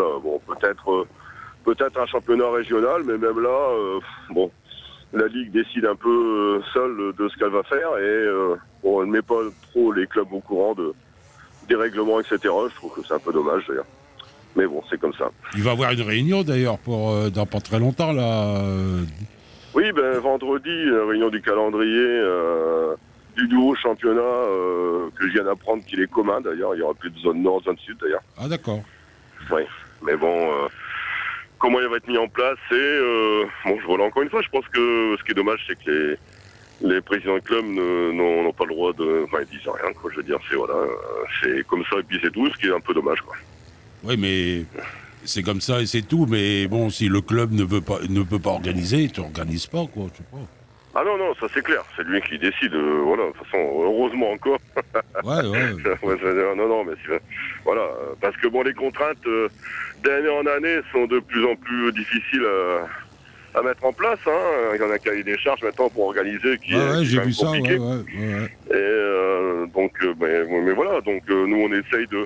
peut-être un championnat régional, mais même là, la Ligue décide un peu seule de ce qu'elle va faire et elle ne met pas trop les clubs au courant des règlements, etc. Je trouve que c'est un peu dommage, d'ailleurs. Mais bon, c'est comme ça. Il va y avoir une réunion, d'ailleurs, dans pas très longtemps, là. Oui, vendredi, réunion du calendrier du nouveau championnat que je viens d'apprendre qu'il est commun, d'ailleurs. Il n'y aura plus de zone nord, zone sud, d'ailleurs. Ah, d'accord. Oui, mais bon... comment il va être mis en place voilà, encore une fois, je pense que ce qui est dommage, c'est que les présidents de club n'ont pas le droit de... ils disent rien, quoi. Je veux dire, c'est comme ça et puis c'est tout, ce qui est un peu dommage, quoi. Oui, mais c'est comme ça et c'est tout. Mais bon, si le club ne peut pas organiser, tu n'organises pas, quoi, je sais pas. Ah non, ça c'est clair, c'est lui qui décide, voilà, de toute façon, heureusement encore. Ouais. Non, mais voilà, parce que les contraintes d'année en année sont de plus en plus difficiles à mettre en place, hein. Il y en a un cahier des charges maintenant pour organiser qui est j'ai quand vu même compliqué. ça, ouais. Et donc, mais voilà, donc nous on essaye de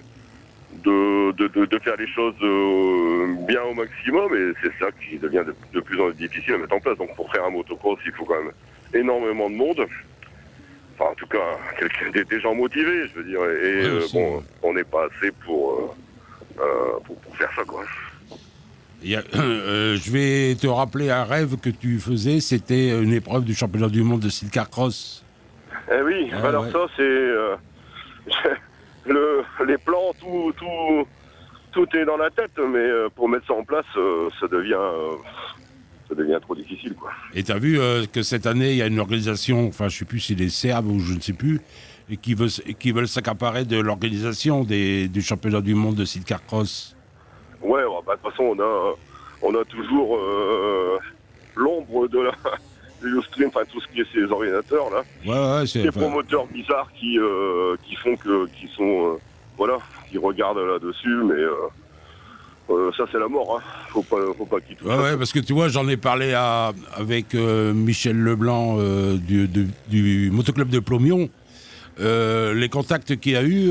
faire les choses bien au maximum et c'est ça qui devient de plus en plus difficile à mettre en place. Donc pour faire un motocross, il faut quand même énormément de monde. Enfin, en tout cas, des gens motivés, je veux dire. Et on n'est pas assez pour faire ça, quoi. Je vais te rappeler un rêve que tu faisais, c'était une épreuve du championnat du monde de Sidcar Cross. Eh oui, ça c'est les plans, tout est dans la tête, mais pour mettre ça en place, ça devient trop difficile, quoi. Et t'as vu que cette année, il y a une organisation, enfin, je sais plus si c'est les Serbes ou je ne sais plus, et qui veulent s'accaparer de l'organisation du championnat du monde de sidecar cross. Ouais, bah, de toute façon, on a toujours l'ombre de du stream, enfin tout ce qui est ces ordinateurs là, Ouais, ces promoteurs bizarres qui regardent là-dessus, mais ça c'est la mort, hein. Faut pas qu'ils touchent. Ouais, parce que tu vois, j'en ai parlé avec Michel Leblanc du motoclub de Plomion. Les contacts qu'il y a eu,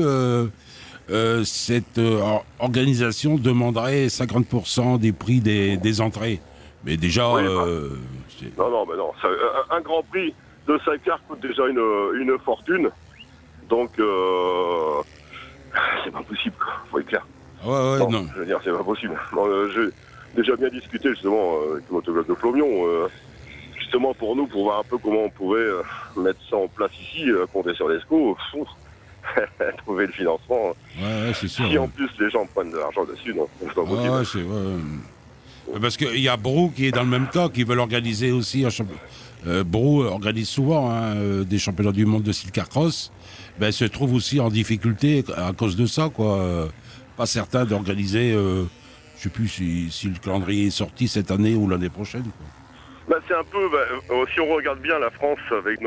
cette organisation demanderait 50% des prix des entrées. Mais déjà, oui, non, mais non. Un Grand Prix de sidecar coûte déjà une fortune, donc c'est pas possible, quoi. Faut être clair. Ouais, non. Je veux dire, c'est pas possible. J'ai déjà bien discuté justement avec le motoclub de Plomion, justement pour nous, pour voir un peu comment on pouvait mettre ça en place ici, compter sur l'ESCO, trouver le financement. Ouais, c'est sûr. Si en plus les gens prennent de l'argent dessus, non, c'est pas possible. Ouais, c'est vrai. Parce qu'il y a Brou qui est dans le même cas, qui veulent organiser aussi un championnat. Brou organise souvent des championnats du monde de sidecar cross. Ben, se trouve aussi en difficulté à cause de ça, quoi. Pas certain d'organiser, je sais plus si le calendrier est sorti cette année ou l'année prochaine, quoi. Bah, c'est un peu, si on regarde bien la France avec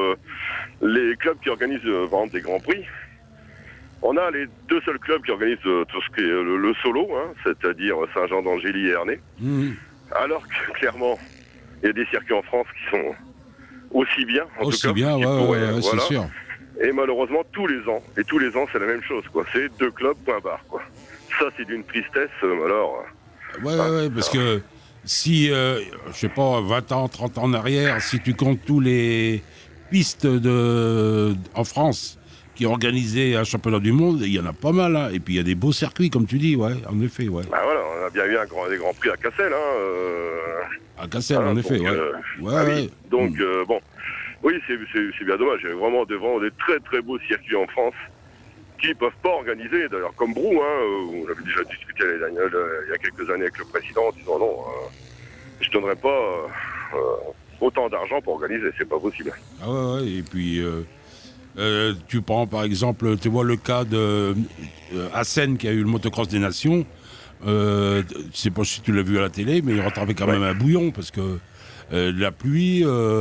les clubs qui organisent par exemple des grands prix, on a les deux seuls clubs qui organisent tout ce qui est le solo, hein, c'est-à-dire Saint-Jean d'Angély et Ernée. Alors que clairement, il y a des circuits en France qui sont aussi bien, en tout cas. Bien, ouais, c'est sûr. Et malheureusement, tous les ans c'est la même chose, quoi. C'est deux clubs, point barre, quoi. Ça, c'est d'une tristesse, alors... Ouais, parce que si, je sais pas, 20 ans, 30 ans en arrière, si tu comptes tous les pistes en France qui organisaient un championnat du monde, il y en a pas mal, hein. Et puis il y a des beaux circuits, comme tu dis, ouais, en effet, ouais. Bah voilà, on a bien eu des grands prix à Cassel, hein. À Cassel, en effet, donc, ouais. Donc, bon, oui, c'est bien dommage. Il y a vraiment des très très beaux circuits en France qui ne peuvent pas organiser, d'ailleurs, comme Brou, hein, on avait déjà discuté il y a quelques années avec le président, en disant non, je ne donnerai pas autant d'argent pour organiser, c'est pas possible. Ah ouais, et puis tu prends par exemple, tu vois le cas de Assen qui a eu le motocross des nations, je sais pas si tu l'as vu à la télé, mais il rentrait quand même un bouillon, parce que la pluie...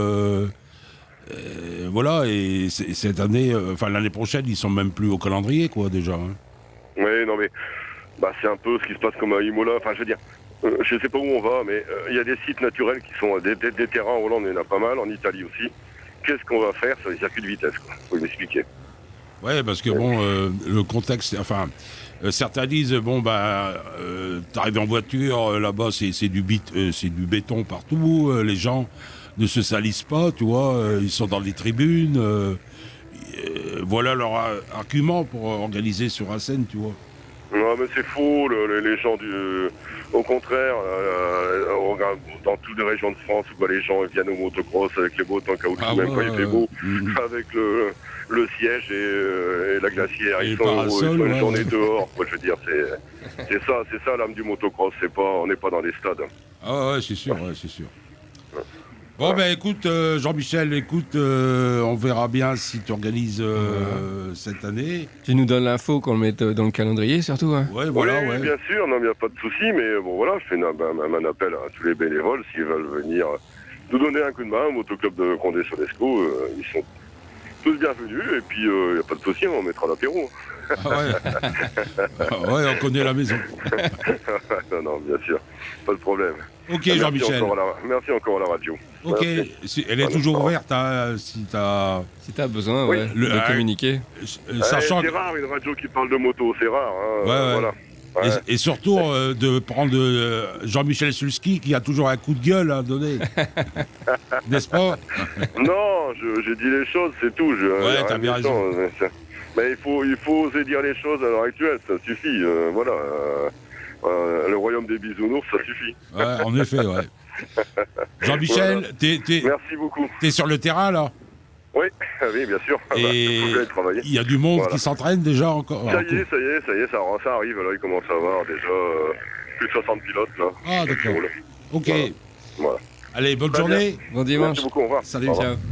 voilà, et cette année, l'année prochaine, ils sont même plus au calendrier, quoi, déjà. Hein. Oui, non, mais c'est un peu ce qui se passe comme à Imola. Enfin, je veux dire, je sais pas où on va, mais il y a des sites naturels qui sont des terrains en Hollande, il y en a pas mal, en Italie aussi. Qu'est-ce qu'on va faire sur les circuits de vitesse, quoi? Faut m'expliquer. Ouais, parce que le contexte, certains disent, t'arrives en voiture, là-bas, c'est du béton partout, les gens ne se salissent pas, tu vois, ils sont dans les tribunes, voilà leur argument pour organiser sur Assen, tu vois. Non, mais c'est faux, les gens au contraire, on regarde dans toutes les régions de France où les gens viennent au motocross avec les bottes en caoutchouc, même quand il fait beau, avec le siège et la glacière, ils sont une journée dehors, quoi, je veux dire, c'est ça l'âme du motocross, on n'est pas dans les stades. Ah ouais, c'est sûr, c'est sûr. Bon, écoute, Jean-Michel, on verra bien si tu organises cette année. Tu nous donnes l'info qu'on le mette dans le calendrier, surtout, hein. Oui, bien sûr, non, il n'y a pas de souci, mais bon, voilà, je fais un appel à tous les bénévoles, s'ils veulent venir nous donner un coup de main au motoclub de Condé-sur-Escaut, ils sont tous bienvenus, et puis il n'y a pas de souci, on mettra l'apéro. Ah ouais. Ouais, on connaît la maison. Non, bien sûr, pas de problème. Ok, Jean-Michel. Merci encore à la radio. Ok, elle est toujours ouverte, hein, si t'as besoin de communiquer. Sachant c'est rare une radio qui parle de moto, c'est rare. Hein, voilà. Ouais. Et surtout de prendre Jean-Michel Sulski qui a toujours un coup de gueule à donner. N'est-ce pas? Non, j'ai dit les choses, c'est tout. T'as bien raison. Mais il faut oser dire les choses à l'heure actuelle, ça suffit. Voilà. Le royaume des bisounours, ça suffit. Ouais, en effet, ouais. Jean-Michel, merci beaucoup. T'es sur le terrain, là? Oui, oui, bien sûr. Et Faut bien travailler. il y a du monde Voilà. qui s'entraîne déjà encore. Ça y est, ça arrive. Là, il commence à avoir déjà plus de 60 pilotes. Là, Ah, qui d'accord. roulent. Ok. Voilà. Allez, bonne Très journée. Bon dimanche. Merci beaucoup, au revoir. Salut. Au revoir. Ciao.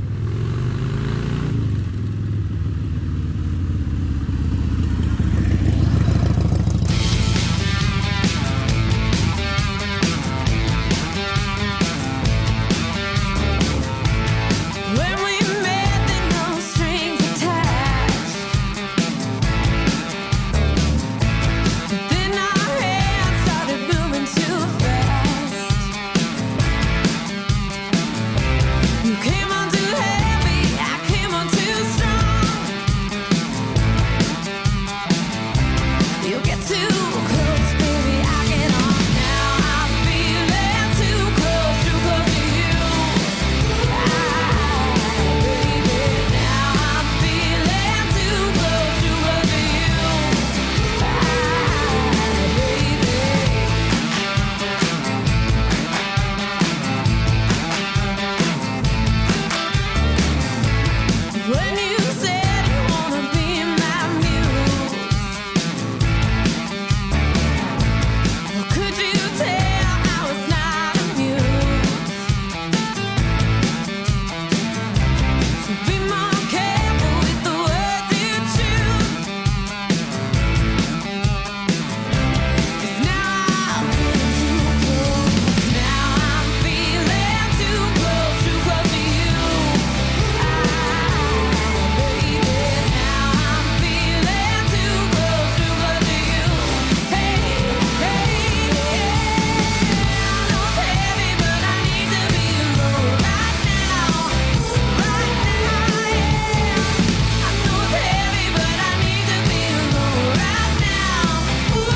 When we met, there no strings attached. But then our hands started moving too fast. You came on too heavy, I came on too strong. You get too close, baby, I get on now. I'm feeling too close to you. Baby, now I'm feeling too close to you. Baby, when you said you wanna be my muse, well, could you tell I was not amused? So be more careful with the words you choose. 'Cause now I'm feeling too close. Now I'm feeling too close to you. Baby, now I'm feeling too close to you. Hey, hey, I know it's heavy, but I need to be alone right now. Right now, yeah. I know it's heavy, but I need to be alone right now. Ooh,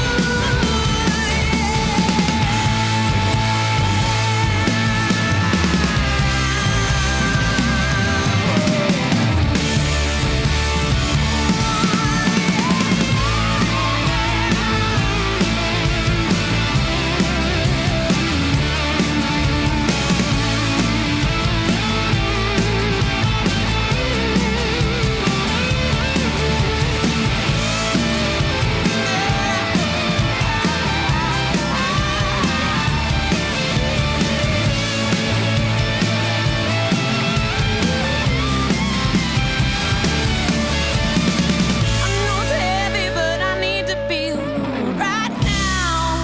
I know it's heavy, but I need to be alone right now.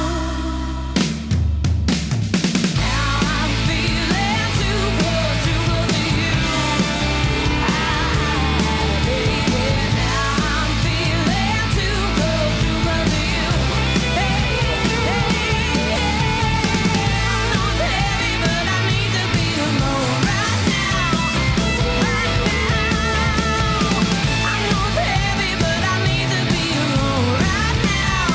Now I'm feeling too close to you. Baby, now I'm feeling too close to you. Hey, hey, I know it's heavy, but I need to be alone right now. Right now. I know it's heavy, but I need to be alone right now.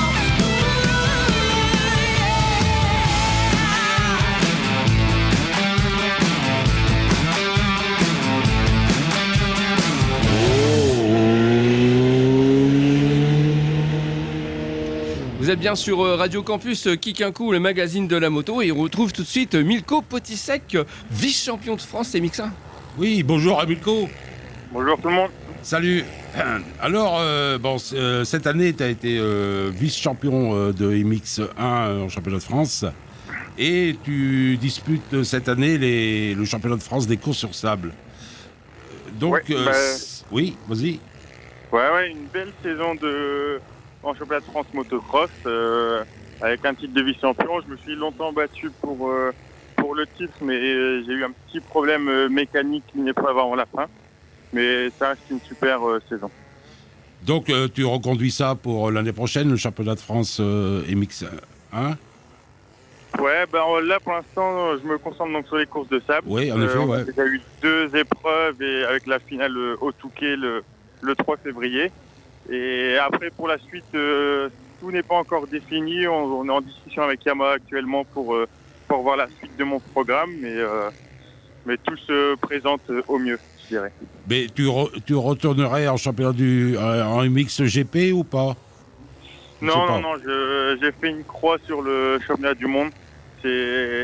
Vous êtes bien sur Radio Campus Kick un coup, le magazine de la moto, et on retrouve tout de suite Milko Potisek, vice-champion de France MX1. Oui, bonjour Amilco. Bonjour tout le monde. Salut. Alors, cette année, tu as été vice-champion de MX1 en championnat de France. Et tu disputes cette année le championnat de France des courses sur sable. Donc, Ouais, oui, vas-y. Ouais, une belle saison en championnat de France motocross avec un titre de vice-champion. Je me suis longtemps battu pour le titre, mais j'ai eu un petit problème mécanique une épreuve avant la fin. Mais ça reste une super saison. Donc, tu reconduis ça pour l'année prochaine, le championnat de France MX1. Ouais, là pour l'instant, je me concentre donc sur les courses de sable. Oui, en effet, on ouais. a déjà eu 2 épreuves et avec la finale au Touquet le 3 février. Et après, pour la suite, tout n'est pas encore défini. On est en discussion avec Yamaha actuellement pour voir la suite de mon programme, mais tout se présente au mieux, je dirais. Mais tu retournerais en championnat en MX GP ou pas? Non, j'ai fait une croix sur le championnat du monde.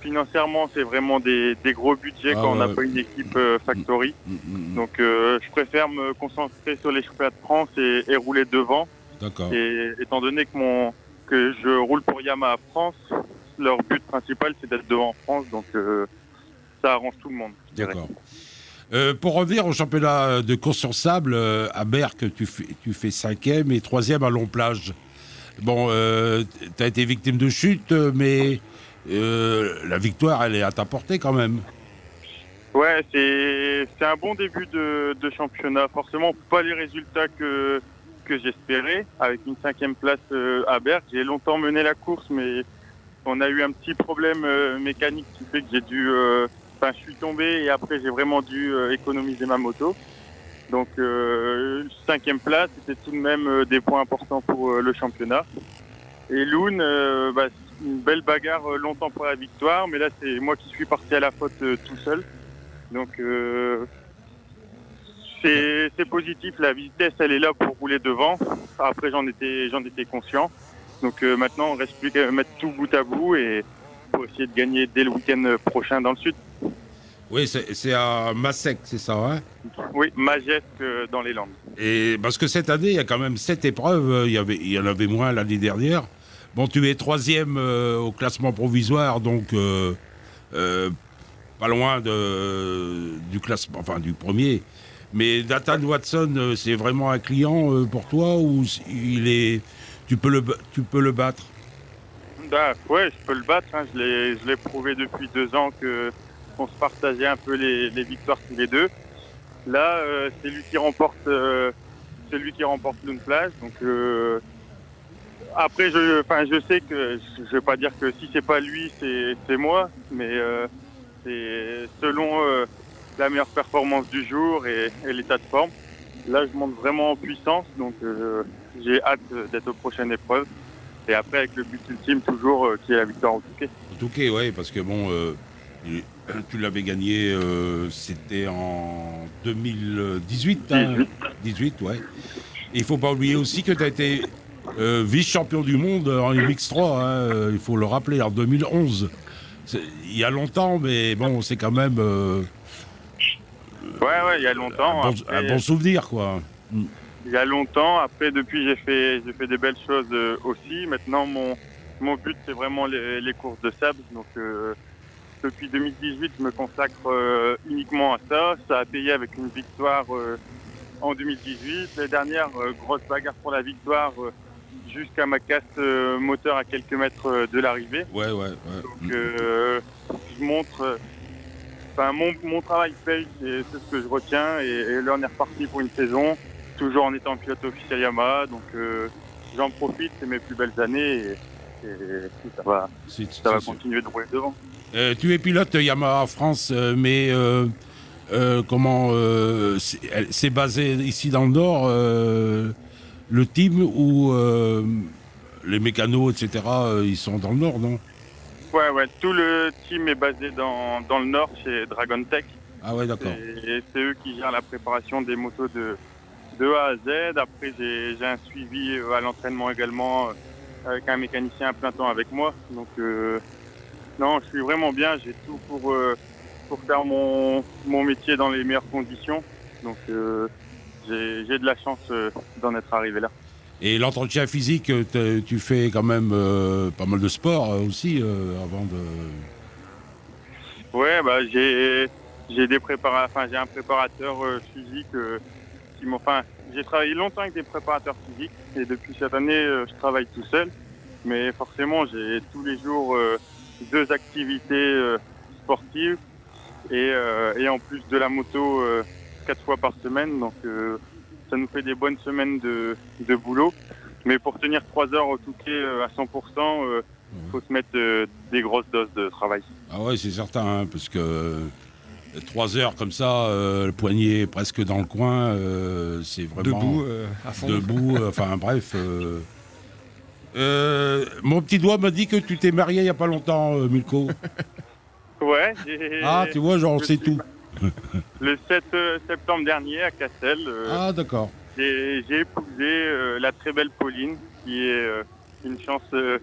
financièrement, c'est vraiment des gros budgets Ah quand on n'a ouais. pas une équipe factory. Mm. Donc, je préfère me concentrer sur les championnats de France et rouler devant. D'accord. Et étant donné que je roule pour Yamaha France, leur but principal, c'est d'être devant en France. Donc, ça arrange tout le monde. je dirais. D'accord. Pour revenir au championnat de course sur sable, à Berck, tu fais 5e et 3e à Long Plage. Bon, tu as été victime de chute, mais la victoire, elle est à ta portée quand même. Ouais, c'est un bon début de championnat. Forcément, pas les résultats que j'espérais. Avec une 5e place à Berck, j'ai longtemps mené la course, mais on a eu un petit problème mécanique qui fait que j'ai dû... Enfin, je suis tombé et après, j'ai vraiment dû économiser ma moto. Donc, 5e place, c'était tout de même des points importants pour le championnat. Et Loun, c'est une belle bagarre longtemps pour la victoire, mais là, c'est moi qui suis parti à la faute tout seul. Donc, c'est positif. La vitesse, elle est là pour rouler devant. Après, j'en étais conscient. Donc, maintenant, on reste plus qu'à mettre tout bout à bout et pour essayer de gagner dès le week-end prochain dans le sud. Oui, c'est à Massec, c'est ça, hein? Oui, Mageste dans les Landes. Et parce que cette année, il y a quand même 7 épreuves. Il y en avait moins l'année dernière. Bon, tu es 3e au classement provisoire, donc pas loin du classement, enfin du premier. Mais Nathan Watson, c'est vraiment un client pour toi ou tu peux le battre? Bah, ouais, je peux le battre. Hein. Je l'ai prouvé depuis 2 ans qu'on se partageait un peu les victoires tous les deux. Là, c'est lui qui remporte Lune Plage. Donc après, je sais que je vais pas dire que si c'est pas lui, c'est moi, mais c'est selon la meilleure performance du jour et l'état de forme. Là, je monte vraiment en puissance, donc j'ai hâte d'être aux prochaines épreuves. Et après, avec le but ultime, toujours, qui est la victoire au Touquet. Au Touquet, oui, parce que bon, tu l'avais gagné, c'était en 2018. Hein, 18, ouais. Et il faut pas oublier aussi que tu as été vice-champion du monde en MX3, hein, il faut le rappeler, en 2011. Il y a longtemps, mais bon, c'est quand même Ouais, il y a longtemps. un bon souvenir, quoi. Il y a longtemps. Après, depuis, j'ai fait des belles choses aussi. Maintenant, mon but, c'est vraiment les courses de sable. Donc, depuis 2018, je me consacre uniquement à ça. Ça a payé avec une victoire en 2018. Les dernières, grosse bagarre pour la victoire jusqu'à ma casse moteur à quelques mètres de l'arrivée. Ouais. Donc, je montre... Enfin, mon travail paye, c'est ce que je retiens. Et là, on est reparti pour une saison, toujours en étant pilote officiel Yamaha. Donc, j'en profite, c'est mes plus belles années. Et ça va continuer de rouler devant. Tu es pilote Yamaha France, mais comment c'est basé ici dans le Nord, le team ou les mécanos, etc., ils sont dans le Nord, non? Ouais, tout le team est basé dans le Nord, chez Dragon Tech. Ah ouais, d'accord. Et c'est eux qui gèrent la préparation des motos de A à Z. Après, j'ai un suivi à l'entraînement également, avec un mécanicien à plein temps avec moi. Donc, non, je suis vraiment bien. J'ai tout pour faire mon métier dans les meilleures conditions. Donc, j'ai de la chance d'en être arrivé là. Et l'entretien physique, tu fais quand même pas mal de sport aussi avant de... Ouais, j'ai j'ai un préparateur physique qui j'ai travaillé longtemps avec des préparateurs physiques et depuis cette année, je travaille tout seul. Mais forcément, j'ai tous les jours 2 activités sportives et en plus de la moto 4 fois par semaine. Donc, ça nous fait des bonnes semaines de boulot. Mais pour tenir 3 heures au Touquet à 100%, faut se mettre des grosses doses de travail. Ah ouais, c'est certain, hein, parce que 3 heures comme ça, le poignet presque dans le coin, c'est vraiment... Debout, à fond. Debout, enfin bref. Mon petit doigt m'a dit que tu t'es marié il n'y a pas longtemps, Milko. Ouais, Ah, tu vois, genre, c'est tout. Le 7 septembre dernier à Cassel, Ah, d'accord. j'ai épousé la très belle Pauline, qui est une chance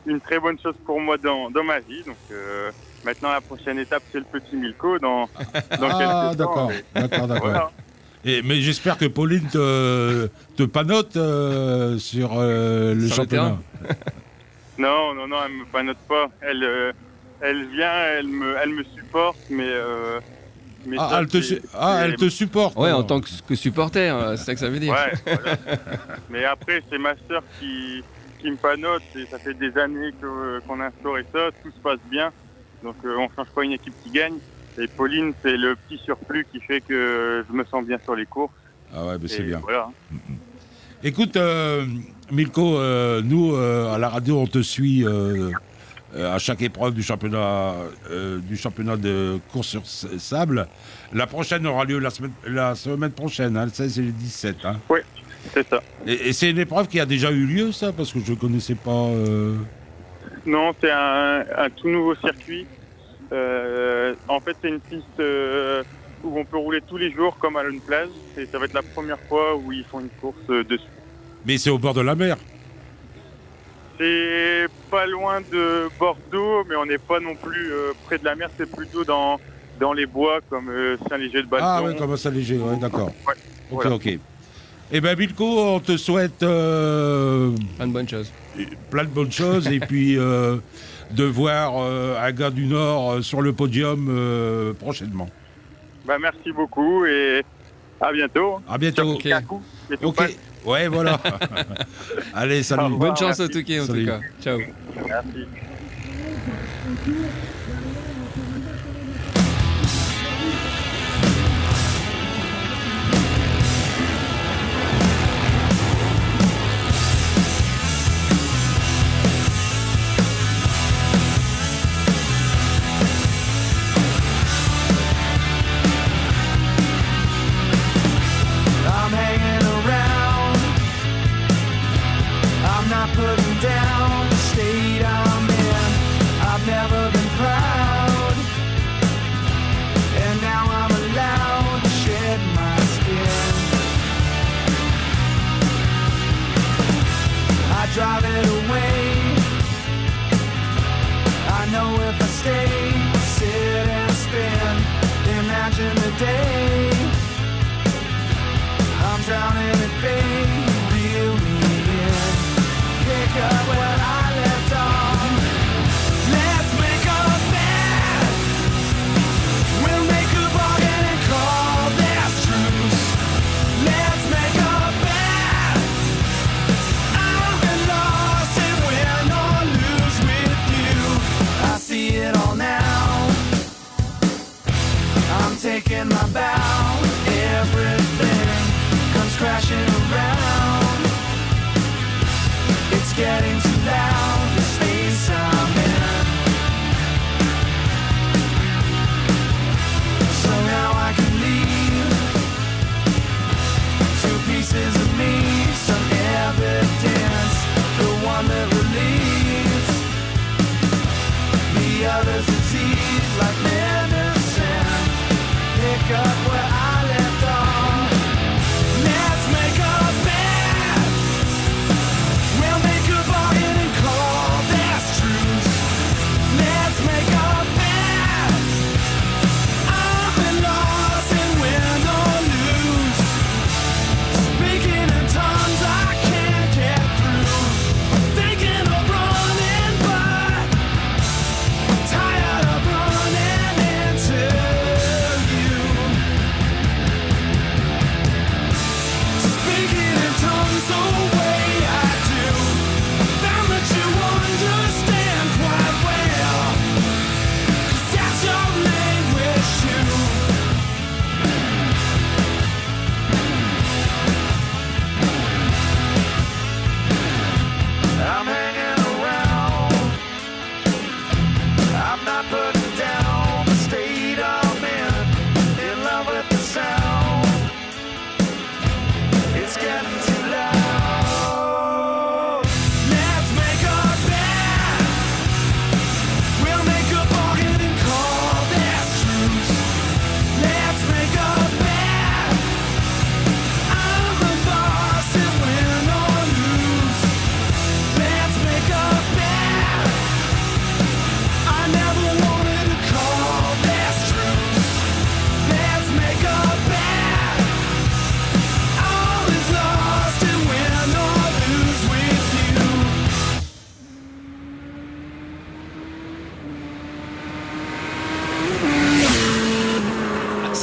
une très bonne chose pour moi dans ma vie. Donc maintenant, la prochaine étape, c'est le petit Milko dans quelques temps. D'accord, Et d'accord. voilà. Mais j'espère que Pauline te panote sur le Sur le championnat. Non, elle me panote pas. Elle vient, elle me supporte, mais ça, Elle te supporte. Ouais, en alors. tant que supporter, c'est ça que ça veut dire. Ouais, voilà. Mais après, c'est ma sœur qui me panote. Et ça fait des années qu'on a instauré ça. Tout se passe bien. Donc, on ne change pas une équipe qui gagne. Et Pauline, c'est le petit surplus qui fait que je me sens bien sur les courses. Ah ouais, c'est Et bien. Voilà. Écoute, Milko, nous, à la radio, on te suit à chaque épreuve du championnat de course sur sable. La prochaine aura lieu la semaine prochaine, hein, le 16 et le 17. Hein. Oui, c'est ça. Et c'est une épreuve qui a déjà eu lieu, ça? Parce que je ne connaissais pas... Non, c'est un tout nouveau circuit. En fait, c'est une piste où on peut rouler tous les jours comme à une plage. Et ça va être la première fois où ils font une course dessus. Mais c'est au bord de la mer. C'est pas loin de Bordeaux, mais on n'est pas non plus près de la mer. C'est plutôt dans les bois comme Saint-Léger-de-Balzon. Ah oui, comme ça léger, ouais, d'accord. Ouais, Ok, voilà. ok. Eh bien, Milko, on te souhaite Plein de bonnes choses. plein de bonnes choses et puis de voir un gars du Nord sur le podium prochainement. Bah, merci beaucoup et à bientôt. À bientôt. Ok. Kakou, et tout Ok. passe. Ouais, voilà. Allez, salut. Au revoir. Bonne chance au merci. Touquet en tout Salut. cas. Ciao. Merci. I'm hanging around. I'm not putting down the state I'm in. I've never been proud, and now I'm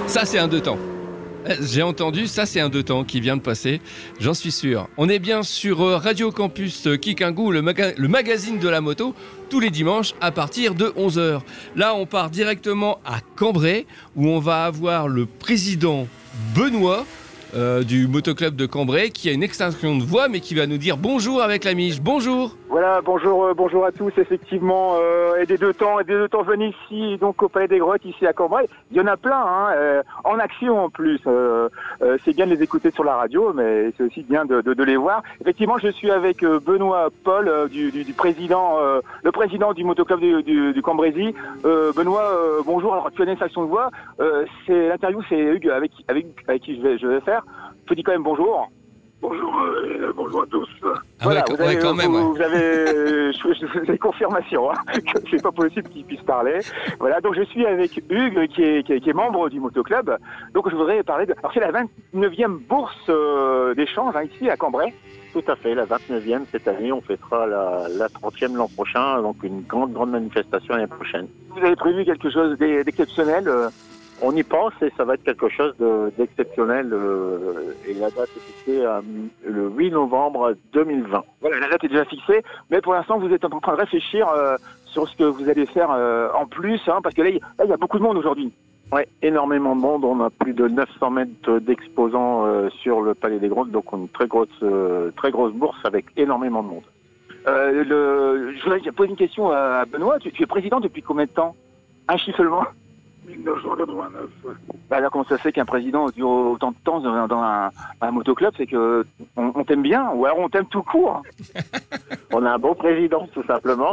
Ça, c'est un deux temps. J'ai entendu, ça c'est un deux temps qui vient de passer, j'en suis sûr. On est bien sur Radio Campus Kikinkou, le magazine de la moto, tous les dimanches à partir de 11h. Là, on part directement à Cambrai, où on va avoir le président Benoît du motoclub de Cambrai, qui a une extinction de voix, mais qui va nous dire bonjour avec la Miche. Bonjour. Voilà, bonjour à tous, effectivement, et des deux temps venus ici, donc au Palais des Grottes, ici à Cambrai. Il y en a plein, hein, en action en plus. C'est bien de les écouter sur la radio, mais c'est aussi bien de les voir. Effectivement, je suis avec Benoît Paul, du président, le président du motoclub du Cambrésis. Benoît, bonjour. Alors, tu as une extraction de voix. C'est l'interview, c'est Hugues avec qui je vais faire. Je te dis quand même bonjour. Bonjour à tous. Ah voilà, ouais, vous avez confirmation, hein, que c'est pas possible qu'il puisse parler. Voilà, donc je suis avec Hugues qui est membre du motoclub. Donc je voudrais parler de... Alors c'est la 29e bourse d'échange, hein, ici à Cambrai. Tout à fait, la 29e cette année, on fêtera la 30e l'an prochain, donc une grande manifestation l'année prochaine. Vous avez prévu quelque chose d'exceptionnel On y pense et ça va être quelque chose d'exceptionnel et la date est fixée le 8 novembre 2020. Voilà, la date est déjà fixée, mais pour l'instant vous êtes en train de réfléchir sur ce que vous allez faire en plus, hein, parce que là il y a beaucoup de monde aujourd'hui. Oui, énormément de monde, on a plus de 900 mètres d'exposants sur le Palais des Grottes, donc une très grosse bourse avec énormément de monde. Je voudrais poser une question à Benoît, tu es président depuis combien de temps? Un chiffre seulement? 1989. Bah alors comment ça se fait qu'un président dure autant de temps dans un motoclub? C'est que on t'aime bien, ou alors on t'aime tout court. On a un bon président, tout simplement.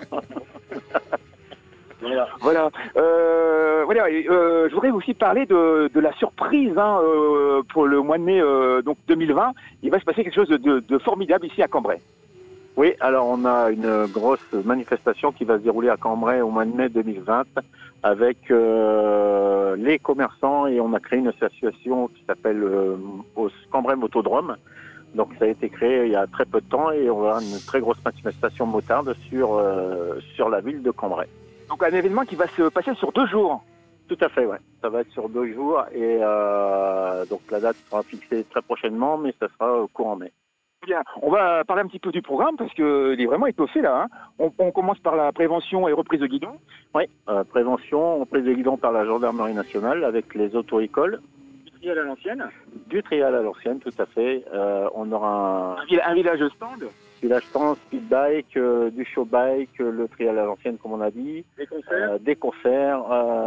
Voilà. Je voudrais aussi parler de la surprise, hein, pour le mois de mai donc 2020. Il va se passer quelque chose de formidable ici à Cambrai. Oui, alors on a une grosse manifestation qui va se dérouler à Cambrai au mois de mai 2020 avec les commerçants et on a créé une association qui s'appelle Cambrai Motodrome. Donc ça a été créé il y a très peu de temps et on va avoir une très grosse manifestation motarde sur la ville de Cambrai. Donc un événement qui va se passer sur 2 jours. Tout à fait, ouais. Ça va être sur 2 jours et donc la date sera fixée très prochainement, mais ça sera courant mai. Bien, on va parler un petit peu du programme parce qu'il est vraiment étoffé là. Hein. On commence par la prévention et reprise de guidon. Oui, prévention, reprise de guidon par la gendarmerie nationale avec les auto-écoles. Du trial à l'ancienne. Du trial à l'ancienne, tout à fait. On aura un village stand. Village stand, speed bike, du show bike, le trial à l'ancienne comme on a dit. Des concerts,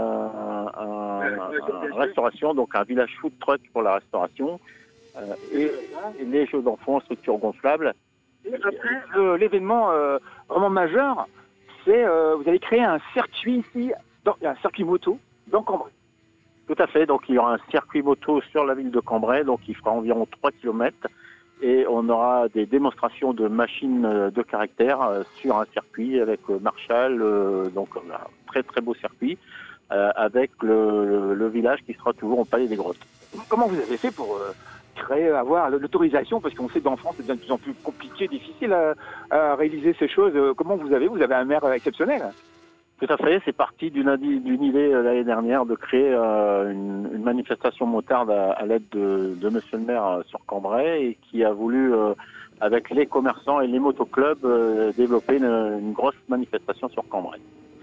restauration, donc un village food truck pour la restauration. Et les jeux d'enfants, structure gonflable. Et après, l'événement vraiment majeur, c'est vous allez créer un circuit ici, un circuit moto dans Cambrai. Tout à fait, donc il y aura un circuit moto sur la ville de Cambrai, donc il fera environ 3 km et on aura des démonstrations de machines de caractère sur un circuit avec Marshall, donc un très très beau circuit avec le village qui sera toujours au Palais des Grottes. Comment vous avez fait pour avoir l'autorisation, parce qu'on sait qu'en France c'est de plus en plus compliqué, difficile à réaliser ces choses. Comment vous avez un maire exceptionnel? Tout à fait, c'est parti d'une idée l'année dernière de créer une manifestation motarde à l'aide de monsieur le maire sur Cambrai et qui a voulu, avec les commerçants et les motoclubs, développer une grosse manifestation sur Cambrai.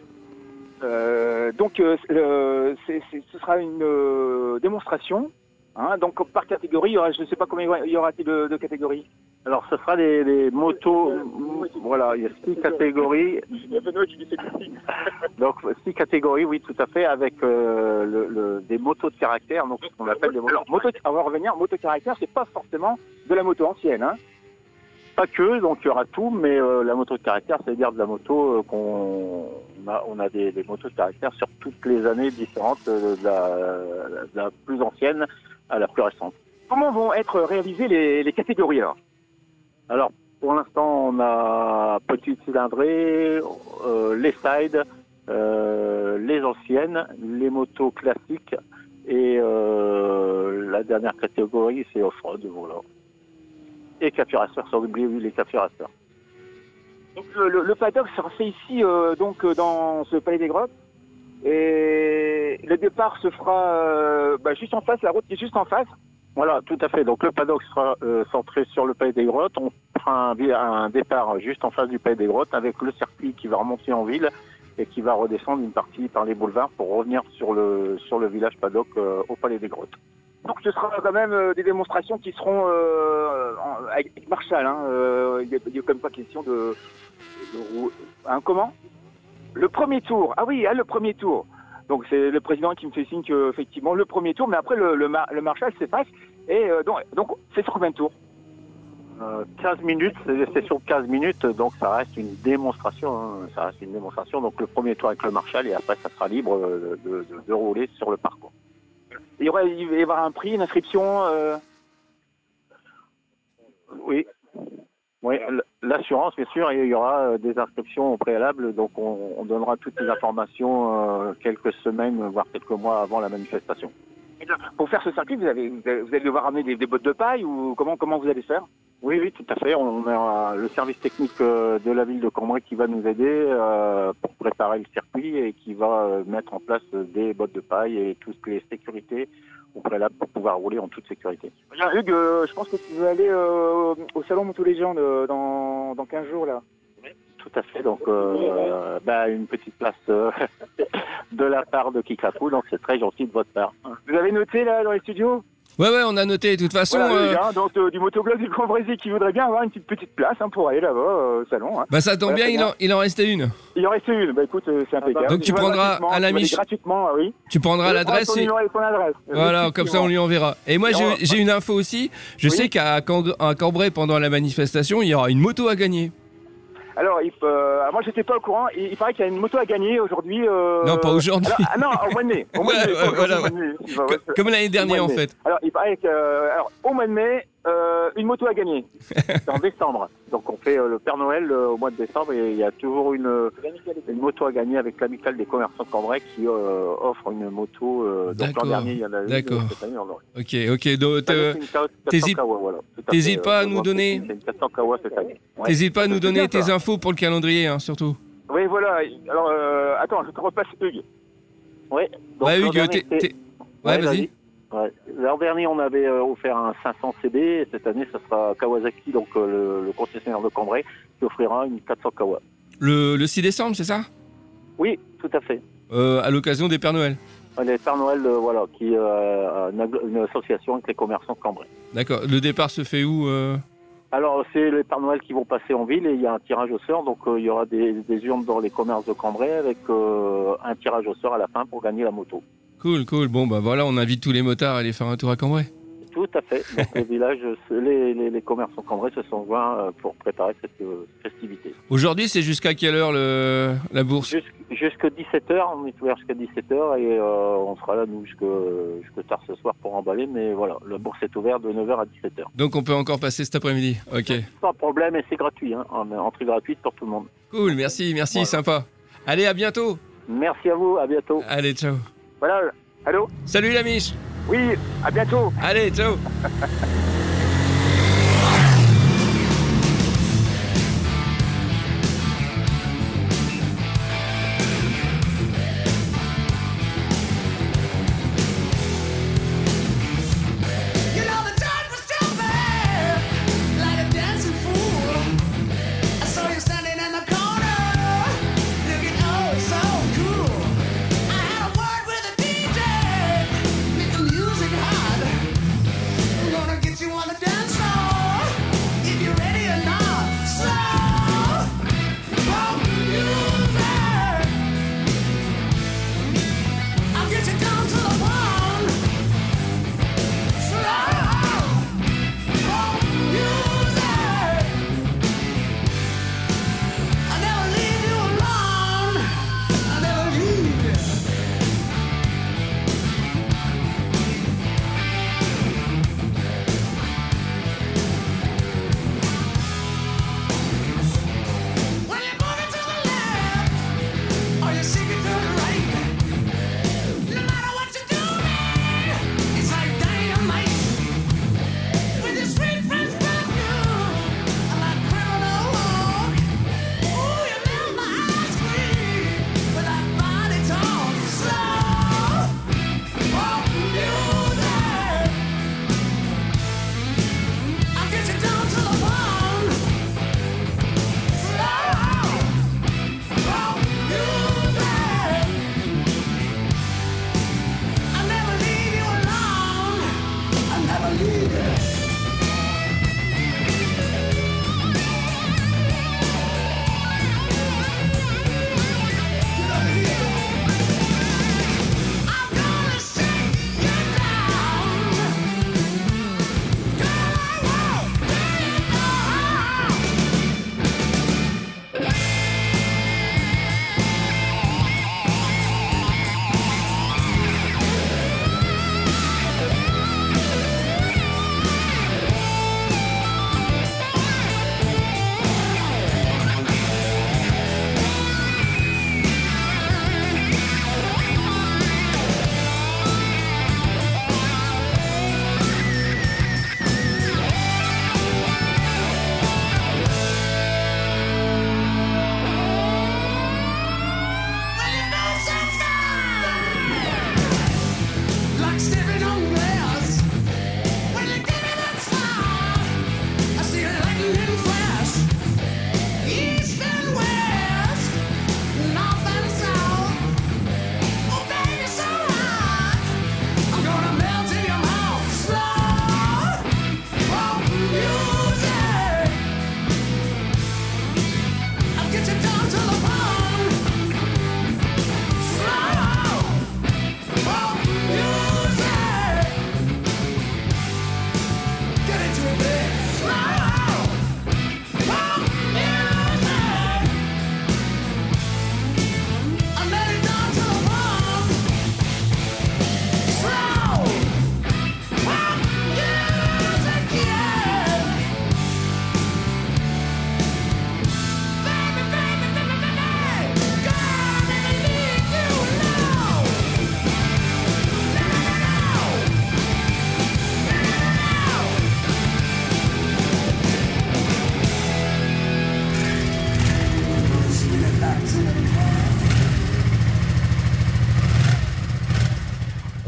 Donc ce sera une démonstration. Hein, donc par catégorie, il y aura, je ne sais pas combien il y aura-t-il de catégories. Alors ce sera des motos, voilà, il y a 6 catégories. Donc 6 catégories, oui, tout à fait, avec des motos de caractère, donc ce qu'on appelle des motos. Alors, on va revenir, moto de caractère, c'est pas forcément de la moto ancienne, hein. Pas que, donc il y aura tout, mais la moto de caractère, c'est-à-dire de la moto on a des motos de caractère sur toutes les années différentes, de la plus ancienne à la plus récente. Comment vont être réalisées les catégories alors pour l'instant, on a petite cylindrée, les sides, les anciennes, les motos classiques et la dernière catégorie, c'est off-road, voilà. Et café racer, sans oublier les cafés racers. Donc le paddock sera fait ici, donc dans ce Palais des Grottes. Et le départ se fera juste en face, la route qui est juste en face. Voilà, tout à fait. Donc le paddock sera centré sur le Palais des Grottes. On fera un départ juste en face du Palais des Grottes avec le circuit qui va remonter en ville et qui va redescendre une partie par les boulevards pour revenir sur le village paddock au Palais des Grottes. Donc ce sera quand même des démonstrations qui seront avec Marshall. Il n'y a quand même pas question de comment ? Le premier tour. Ah oui, le premier tour. Donc c'est le président qui me fait signe que effectivement le premier tour, mais après le Marshall s'efface. Et donc c'est sur combien de tours ? 15 minutes, c'est sur 15 minutes, donc ça reste une démonstration. Ça reste une démonstration. Donc le premier tour avec le Marshall et après ça sera libre de rouler sur le parcours. Il va y avoir un prix, une inscription Oui, l'assurance bien sûr, et il y aura des inscriptions au préalable, donc on donnera toutes les informations quelques semaines, voire quelques mois avant la manifestation. Pour faire ce circuit, vous allez devoir ramener des bottes de paille ou comment vous allez faire ? Oui, tout à fait. On a le service technique de la ville de Cambrai qui va nous aider pour préparer le circuit et qui va mettre en place des bottes de paille et toutes les sécurités au préalable pour pouvoir rouler en toute sécurité. Hugues, je pense que tu veux aller au salon Moto Légende dans 15 jours là. Oui, tout à fait. Donc une petite place de la part de Kikaku, donc c'est très gentil de votre part. Vous avez noté là dans les studios ? Ouais, on a noté. De toute façon. Voilà, donc du Motoblog du Cambrésis qui voudrait bien avoir une petite place pour aller là-bas au salon. Bah ça tombe bien, il en restait une. Il en restait une. Bah écoute, c'est impeccable. Donc tu prendras à la Mich. Gratuitement, oui. Tu prendras l'adresse. Ton numéro et ton adresse. Voilà, comme ça on lui enverra. Et moi j'ai une info aussi. Je sais qu'à Cambrai pendant la manifestation, il y aura une moto à gagner. Alors, moi j'étais pas au courant. Il paraît qu'il y a une moto à gagner aujourd'hui. Non, pas aujourd'hui. Non, au mois de mai. Comme l'année dernière en fait. Alors, il paraît que au mois de mai, une moto à gagner. C'est en décembre. Donc on fait le Père Noël au mois de décembre et il y a toujours une moto à gagner avec l'amicale des commerçants de Cambrai qui offre une moto. Donc l'an dernier, il y en a une. D'accord. Cette année, on aurait. Ok. Donc t'hésites pas à nous donner. C'est une 400 Kawa cette année. Ouais. T'hésites pas à nous donner tes infos pour le calendrier, surtout. Oui, voilà. Alors, attends, je te repasse Hugues. Oui. Ouais, Hugues, Ouais, vas-y. Ouais. L'an dernier, on avait offert un 500 CB. Et cette année, ce sera Kawasaki, donc le concessionnaire de Cambrai, qui offrira une 400 Kawa. Le 6 décembre, c'est ça ? Oui, tout à fait. À l'occasion des Pères Noël. Les Pères Noël, qui est une association avec les commerçants de Cambrai. D'accord. Le départ se fait où Alors, c'est les Pères Noël qui vont passer en ville et il y a un tirage au sort. Donc, il y aura des urnes dans les commerces de Cambrai avec un tirage au sort à la fin pour gagner la moto. Cool. Bon, bah voilà, on invite tous les motards à aller faire un tour à Cambrai. Tout à fait. Donc, les villages, les commerçants de Cambrai se sont joints pour préparer cette festivité. Aujourd'hui, c'est jusqu'à quelle heure la bourse ? Jusqu'à 17h. On est ouvert jusqu'à 17h et on sera là, nous, jusqu'à tard ce soir pour emballer. Mais voilà, la bourse est ouverte de 9h à 17h. Donc, on peut encore passer cet après-midi. Ok. Pas de problème et c'est gratuit. Entrée gratuite pour tout le monde. Cool, merci, voilà. Sympa. Allez, à bientôt. Merci à vous, à bientôt. Allez, ciao. Voilà, allô ? Salut la Mich. Oui, à bientôt. Allez, ciao. You know the time was jumping like a dancing fool. I saw you standing in the corner, looking oh so cool. I had a word with the DJ, make the music hot. I'm gonna get you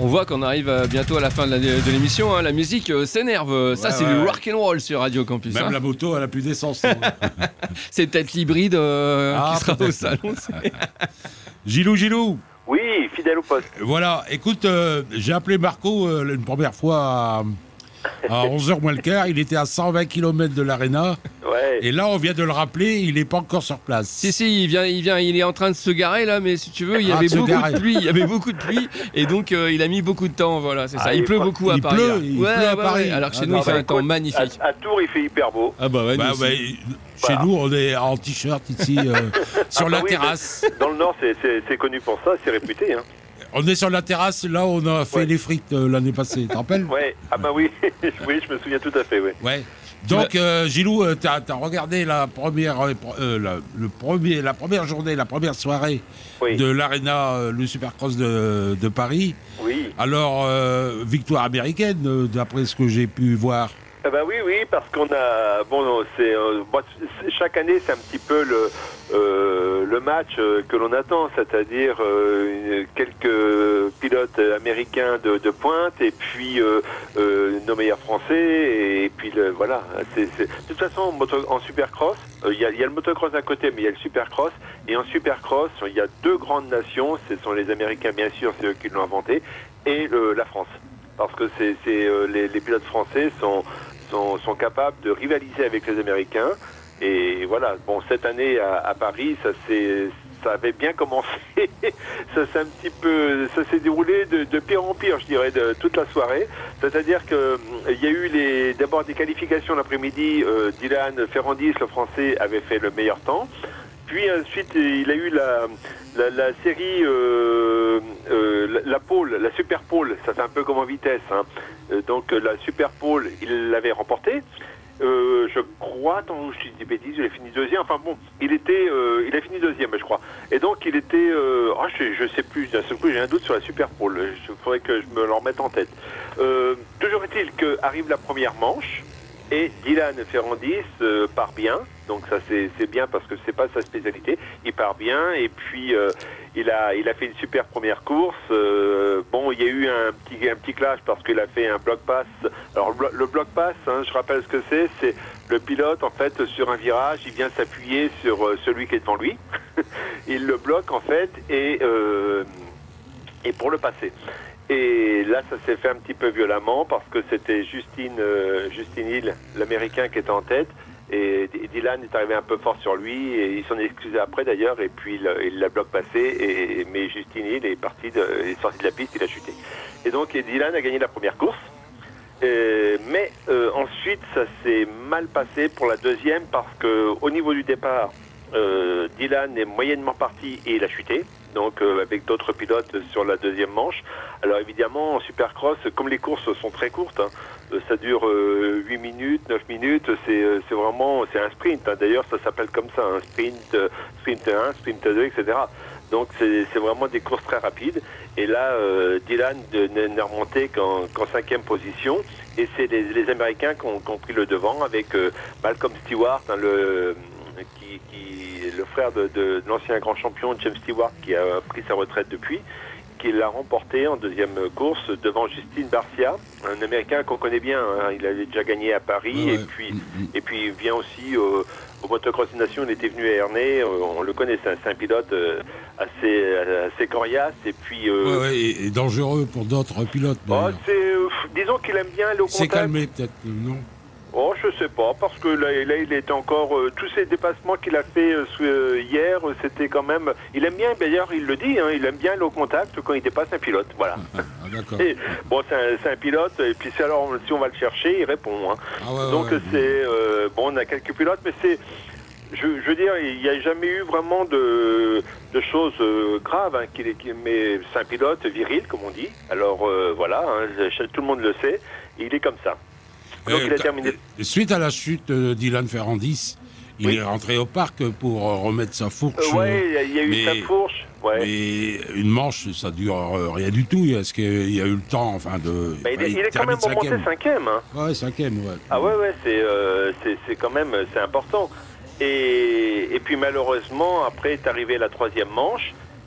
On voit qu'on arrive bientôt à la fin de l'émission. Hein. La musique s'énerve. Ça, Ouais, c'est ouais. du rock and roll sur Radio Campus. Même hein. la moto, elle a plus d'essence. C'est peut-être l'hybride qui sera au peut-être. salon. Gilou. Oui, fidèle au poste. Voilà, écoute, j'ai appelé Marco une première fois à 11h moins le quart. Il était à 120 km de l'Arena. Ouais. Et là, on vient de le rappeler, il n'est pas encore sur place. Si, il est en train de se garer là, mais si tu veux, il y avait beaucoup de pluie. Il y avait beaucoup de pluie, et donc il a mis beaucoup de temps. Voilà, c'est ça. Il pleut beaucoup à Paris. là. Il pleut à Paris. Alors que chez nous, il fait un temps magnifique. À Tours, il fait hyper beau. Ah bah ouais. Bah, nous aussi. chez nous, on est en t-shirt ici, sur la oui, terrasse. Dans le Nord, c'est connu pour ça, c'est réputé. Hein. On est sur la terrasse, là, on a fait les frites l'année passée, tu te rappelles? Ouais, ah bah oui, oui, je me souviens tout à fait, ouais. Ouais. Donc, Gilou, t'as regardé la première, la première journée, la première soirée de l'Arena, le Supercross de Paris. Oui. Alors, victoire américaine, d'après ce que j'ai pu voir. Ah bah oui, parce qu'on a... chaque année, c'est un petit peu le match que l'on attend, c'est-à-dire quelques pilotes américains de pointe, et puis nos meilleurs français, et puis voilà. De toute façon, en Supercross, il y a le motocross à côté, mais il y a le Supercross, et en Supercross, il y a deux grandes nations, ce sont les Américains, bien sûr, c'est eux qui l'ont inventé, et la France. Parce que les pilotes français sont capables de rivaliser avec les Américains. Et voilà, bon, cette année à Paris, ça avait bien commencé. Ça s'est déroulé de pire en pire, je dirais, de toute la soirée. C'est-à-dire que il y a eu d'abord des qualifications l'après-midi. Dylan Ferrandis, le Français, avait fait le meilleur temps. Puis ensuite, il a eu la série, la pole, la super pole, ça c'est un peu comme en vitesse. Hein. Donc la super pole, il l'avait remportée. Je crois, attends, je dis des bêtises, il a fini deuxième. Enfin bon, il a fini deuxième, je crois. Et donc il était, je sais plus. D'un seul coup, j'ai un doute sur la super pole. Il faudrait que je me le remette en tête. Toujours est-il qu'arrive la première manche. Et Dylan Ferrandis part bien, donc ça c'est bien parce que c'est pas sa spécialité. Il part bien et puis il a fait une super première course. Bon, il y a eu un petit clash parce qu'il a fait un block pass. Alors le block pass, hein, je rappelle ce que c'est le pilote en fait sur un virage, il vient s'appuyer sur celui qui est devant lui. Il le bloque en fait et pour le passer. Et là, ça s'est fait un petit peu violemment parce que c'était Justin Hill, l'Américain, qui était en tête. Et Dylan est arrivé un peu fort sur lui et il s'en est excusé après d'ailleurs. Et puis il l'a bloqué passé. Mais Justin Hill est sorti de la piste, il a chuté. Et donc Dylan a gagné la première course. Mais ensuite, ça s'est mal passé pour la deuxième parce que au niveau du départ, Dylan est moyennement parti et il a chuté. Donc avec d'autres pilotes sur la deuxième manche. Alors évidemment en Supercross, comme les courses sont très courtes, hein, ça dure 8 minutes, 9 minutes, c'est un sprint, hein. D'ailleurs ça s'appelle comme ça, un sprint 1, sprint 2, etc. Donc c'est vraiment des courses très rapides. Et là Dylan n'est remonté qu'en 5e position. Et c'est les Américains qui ont pris le devant avec Malcolm Stewart, hein, le frère de l'ancien grand champion James Stewart qui a pris sa retraite depuis, qui l'a remporté en deuxième course devant Justin Barcia, un Américain qu'on connaît bien, hein. Il avait déjà gagné à Paris et puis il vient aussi au Motocross des Nations, il était venu à Ernée, on le connaît, c'est un pilote assez coriace et puis... et dangereux pour d'autres pilotes. Disons qu'il aime bien le contact. C'est calmé peut-être, non? Oh, je sais pas, parce que là il était encore... tous ces dépassements qu'il a fait hier, c'était quand même... Il aime bien, d'ailleurs, il le dit, hein, il aime bien le contact quand il dépasse un pilote, voilà. D'accord. Bon, c'est un pilote, et puis alors, si on va le chercher, il répond. Hein. Donc c'est... bon, on a quelques pilotes, mais c'est... Je veux dire, il n'y a jamais eu vraiment de choses graves, hein, mais c'est un pilote viril, comme on dit. Alors, voilà, hein, tout le monde le sait, et il est comme ça. Donc il a terminé. Suite à la chute de Dylan Ferrandis, il est rentré au parc pour remettre sa fourche. Oui, il y a eu sa fourche. Ouais. Mais une manche, ça dure rien du tout. Est-ce qu'il y a eu le temps, enfin, de... il est quand même remonté 5e. Hein. Ouais, 5e, ouais. Ah ouais, c'est quand même, c'est important. Et puis malheureusement, après est arrivée la 3e manche.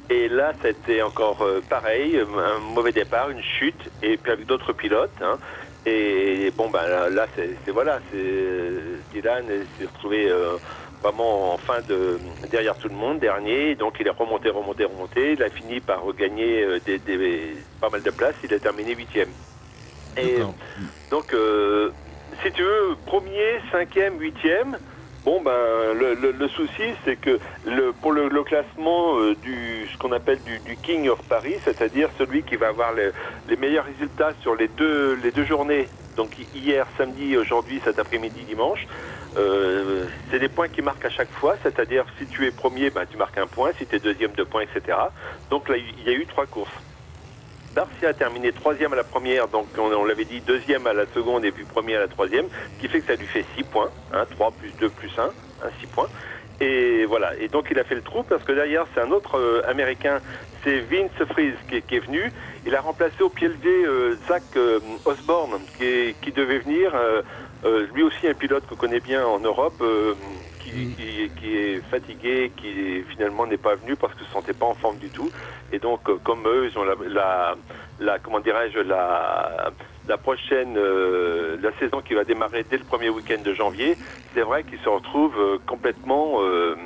Et là, c'était encore pareil, un mauvais départ, une chute, et puis avec d'autres pilotes. Hein. Et bon, ben là, Dylan s'est retrouvé vraiment en fin de derrière tout le monde, dernier. Donc il est remonté. Il a fini par gagner pas mal de places. Il a terminé 8e. Et donc, si tu veux, premier, 5e, 8e. Bon, ben, le souci, c'est que pour le classement ce qu'on appelle du King of Paris, c'est-à-dire celui qui va avoir les meilleurs résultats sur les deux journées, donc hier, samedi, aujourd'hui, cet après-midi, dimanche, c'est des points qui marquent à chaque fois, c'est-à-dire si tu es premier, ben, tu marques un point, si tu es deuxième, 2 points, etc. Donc là, il y a eu 3 courses. Barcia a terminé 3e à la première, donc on l'avait dit 2e à la seconde et puis 1er à la 3e, ce qui fait que ça lui fait 6 points, hein, 3 plus 2 plus 1, 6 points. Et voilà, et donc il a fait le trou parce que derrière c'est un autre Américain, c'est Vince Friese qui est venu. Il a remplacé au pied levé Zach Osborne qui devait venir, lui aussi un pilote qu'on connaît bien en Europe, qui est fatigué, qui finalement n'est pas venu parce qu'il ne se sentait pas en forme du tout. Et donc, comme eux, ils ont comment dirais-je, la prochaine, la saison qui va démarrer dès le premier week-end de janvier, c'est vrai qu'ils se retrouvent complètement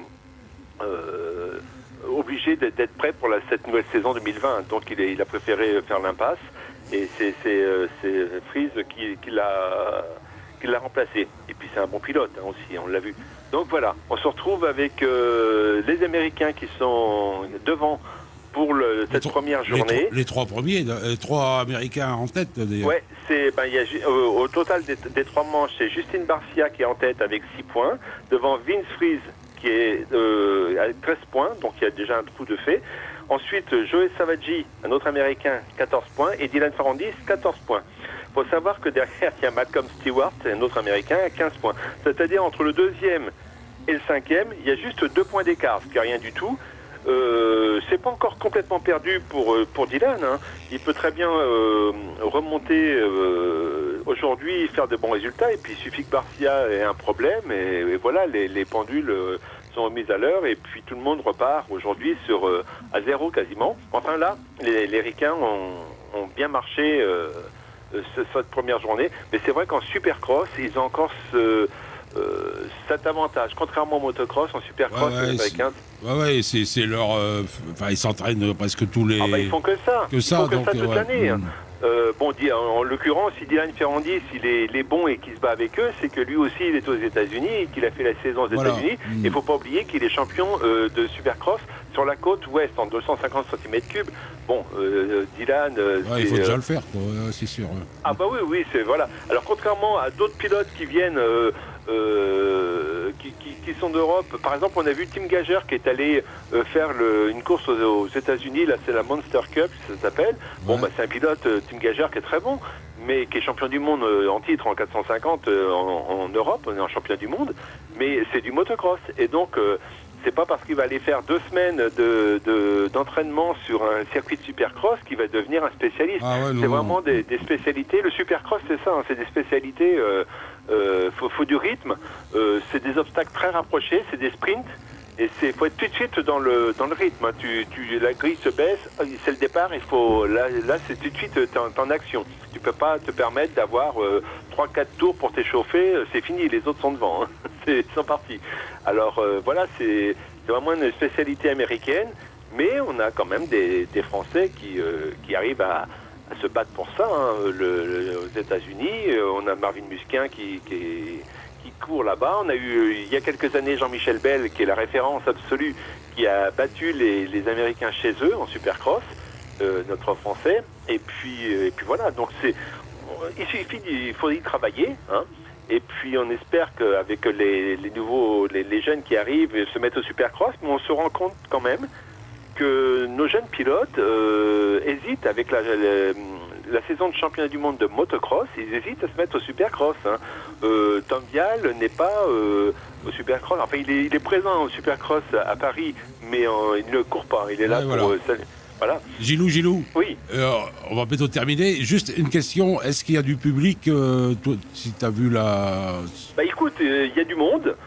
obligés d'être prêts pour cette nouvelle saison 2020. Donc, il a préféré faire l'impasse. Et c'est Friese qui l'a remplacé. Et puis c'est un bon pilote hein, aussi, on l'a vu. Donc voilà, on se retrouve avec les Américains qui sont devant pour cette première journée. Les 3 premiers, 3 Américains en tête d'ailleurs. Ouais, au total des 3 manches, c'est Justin Barcia qui est en tête avec 6 points, devant Vince Friese qui est à 13 points, donc il y a déjà un trou de fait. Ensuite, Joey Savaggi, un autre Américain, 14 points, et Dylan Ferrandis, 14 points. Il faut savoir que derrière, il y a Malcolm Stewart, un autre Américain, à 15 points. C'est-à-dire, entre le 2e et le 5e, il y a juste 2 points d'écart, ce qui n'est rien du tout. C'est pas encore complètement perdu pour Dylan. Hein. Il peut très bien remonter aujourd'hui, faire de bons résultats, et puis il suffit que Barcia ait un problème, et voilà, les pendules sont remises à l'heure, et puis tout le monde repart aujourd'hui à 0 quasiment. Enfin là, les Ricains ont bien marché cette première journée, mais c'est vrai qu'en Supercross, ils ont encore cet avantage, contrairement au motocross, en Supercross, les Américains. C'est leur. Enfin, ils s'entraînent presque tous les. Ah bah, ils font que ça. Ils font que ça toute l'année. Bon, en l'occurrence, si Dylan Ferrandis il est bon et qu'il se bat avec eux, c'est que lui aussi il est aux États-Unis et qu'il a fait la saison aux États-Unis. Il ne faut pas oublier qu'il est champion de Supercross sur la côte ouest en 250 cm3. Bon, Dylan. Il faut déjà le faire, c'est sûr. Ah bah oui, c'est voilà. Alors contrairement à d'autres pilotes qui viennent. Qui sont d'Europe. Par exemple, on a vu Tim Gager qui est allé faire une course aux États-Unis. Là, c'est la Monster Cup, ça s'appelle. Bon, bah, c'est un pilote, Tim Gager, qui est très bon, mais qui est champion du monde en titre en 450 en Europe. On est en champion du monde, mais c'est du motocross. Et donc, c'est pas parce qu'il va aller faire 2 semaines d'entraînement sur un circuit de supercross qu'il va devenir un spécialiste. C'est vraiment des spécialités. Le supercross, c'est ça, hein, c'est des spécialités. Faut du rythme. C'est des obstacles très rapprochés, c'est des sprints. Et faut être tout de suite dans le rythme. Hein. La grille se baisse, c'est le départ. Là, c'est tout de suite t'es en action. Tu peux pas te permettre d'avoir 3-4 tours pour t'échauffer. C'est fini, les autres sont devant. Hein. Ils sont partis. Alors voilà, c'est vraiment une spécialité américaine. Mais on a quand même des Français qui arrivent à se battre pour ça. Hein. Aux États-Unis, on a Marvin Musquin qui court là-bas. On a eu il y a quelques années Jean-Michel Bell qui est la référence absolue, qui a battu les Américains chez eux en supercross, notre Français. Et puis voilà. Donc il faut y travailler. Hein. Et puis on espère qu'avec les jeunes qui arrivent se mettent au supercross, mais on se rend compte quand même que nos jeunes pilotes hésitent avec la saison de championnat du monde de motocross, ils hésitent à se mettre au supercross. Hein. Tom Vial n'est pas au supercross. Enfin, il est présent au supercross à Paris, mais il ne court pas. Il est là pour... Voilà. Gilou. Oui. On va bientôt terminer. Juste une question, est-ce qu'il y a du public toi, si tu as vu la... Bah écoute, il y a du monde.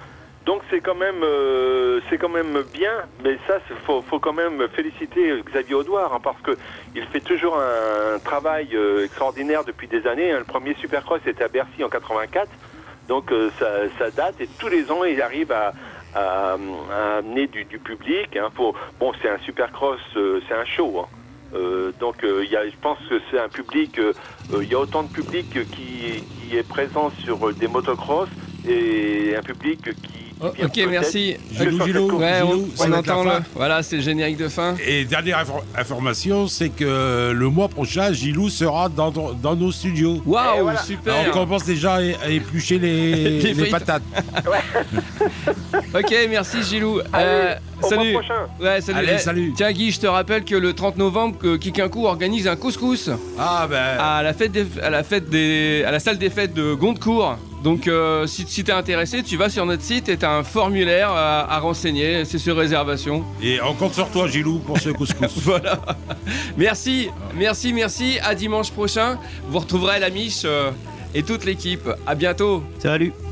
Donc c'est quand même bien, mais ça faut quand même féliciter Xavier Audouard, hein, parce que il fait toujours un travail extraordinaire depuis des années. Hein. Le premier Supercross était à Bercy en 84, donc ça date, et tous les ans il arrive à amener du public. Hein. Bon, c'est un Supercross, c'est un show. Hein. Donc je pense que c'est un public, il y a autant de public qui est présent sur des motocross et un public qui ok, merci. Gilou, Ouais, on c'est la entend fin. là. Voilà, c'est le générique de fin. Et dernière information, c'est que le mois prochain, Gilou sera dans nos studios. Waouh, voilà. super. Alors on commence déjà à éplucher les frites. patates. Ok, merci Gilou. Allez, au salut. mois prochain. Ouais, salut. Allez, salut. Tiens Guy, je te rappelle que le 30 novembre, Kikinkou organise un couscous Ah ben. à la salle des fêtes de Gondecourt. Donc si t'es intéressé, tu vas sur notre site et t'as un formulaire à renseigner, c'est sur réservation. Et on compte sur toi, Gilou, pour ce couscous. Voilà. Merci. À dimanche prochain. Vous retrouverez la Miche et toute l'équipe. À bientôt. Salut.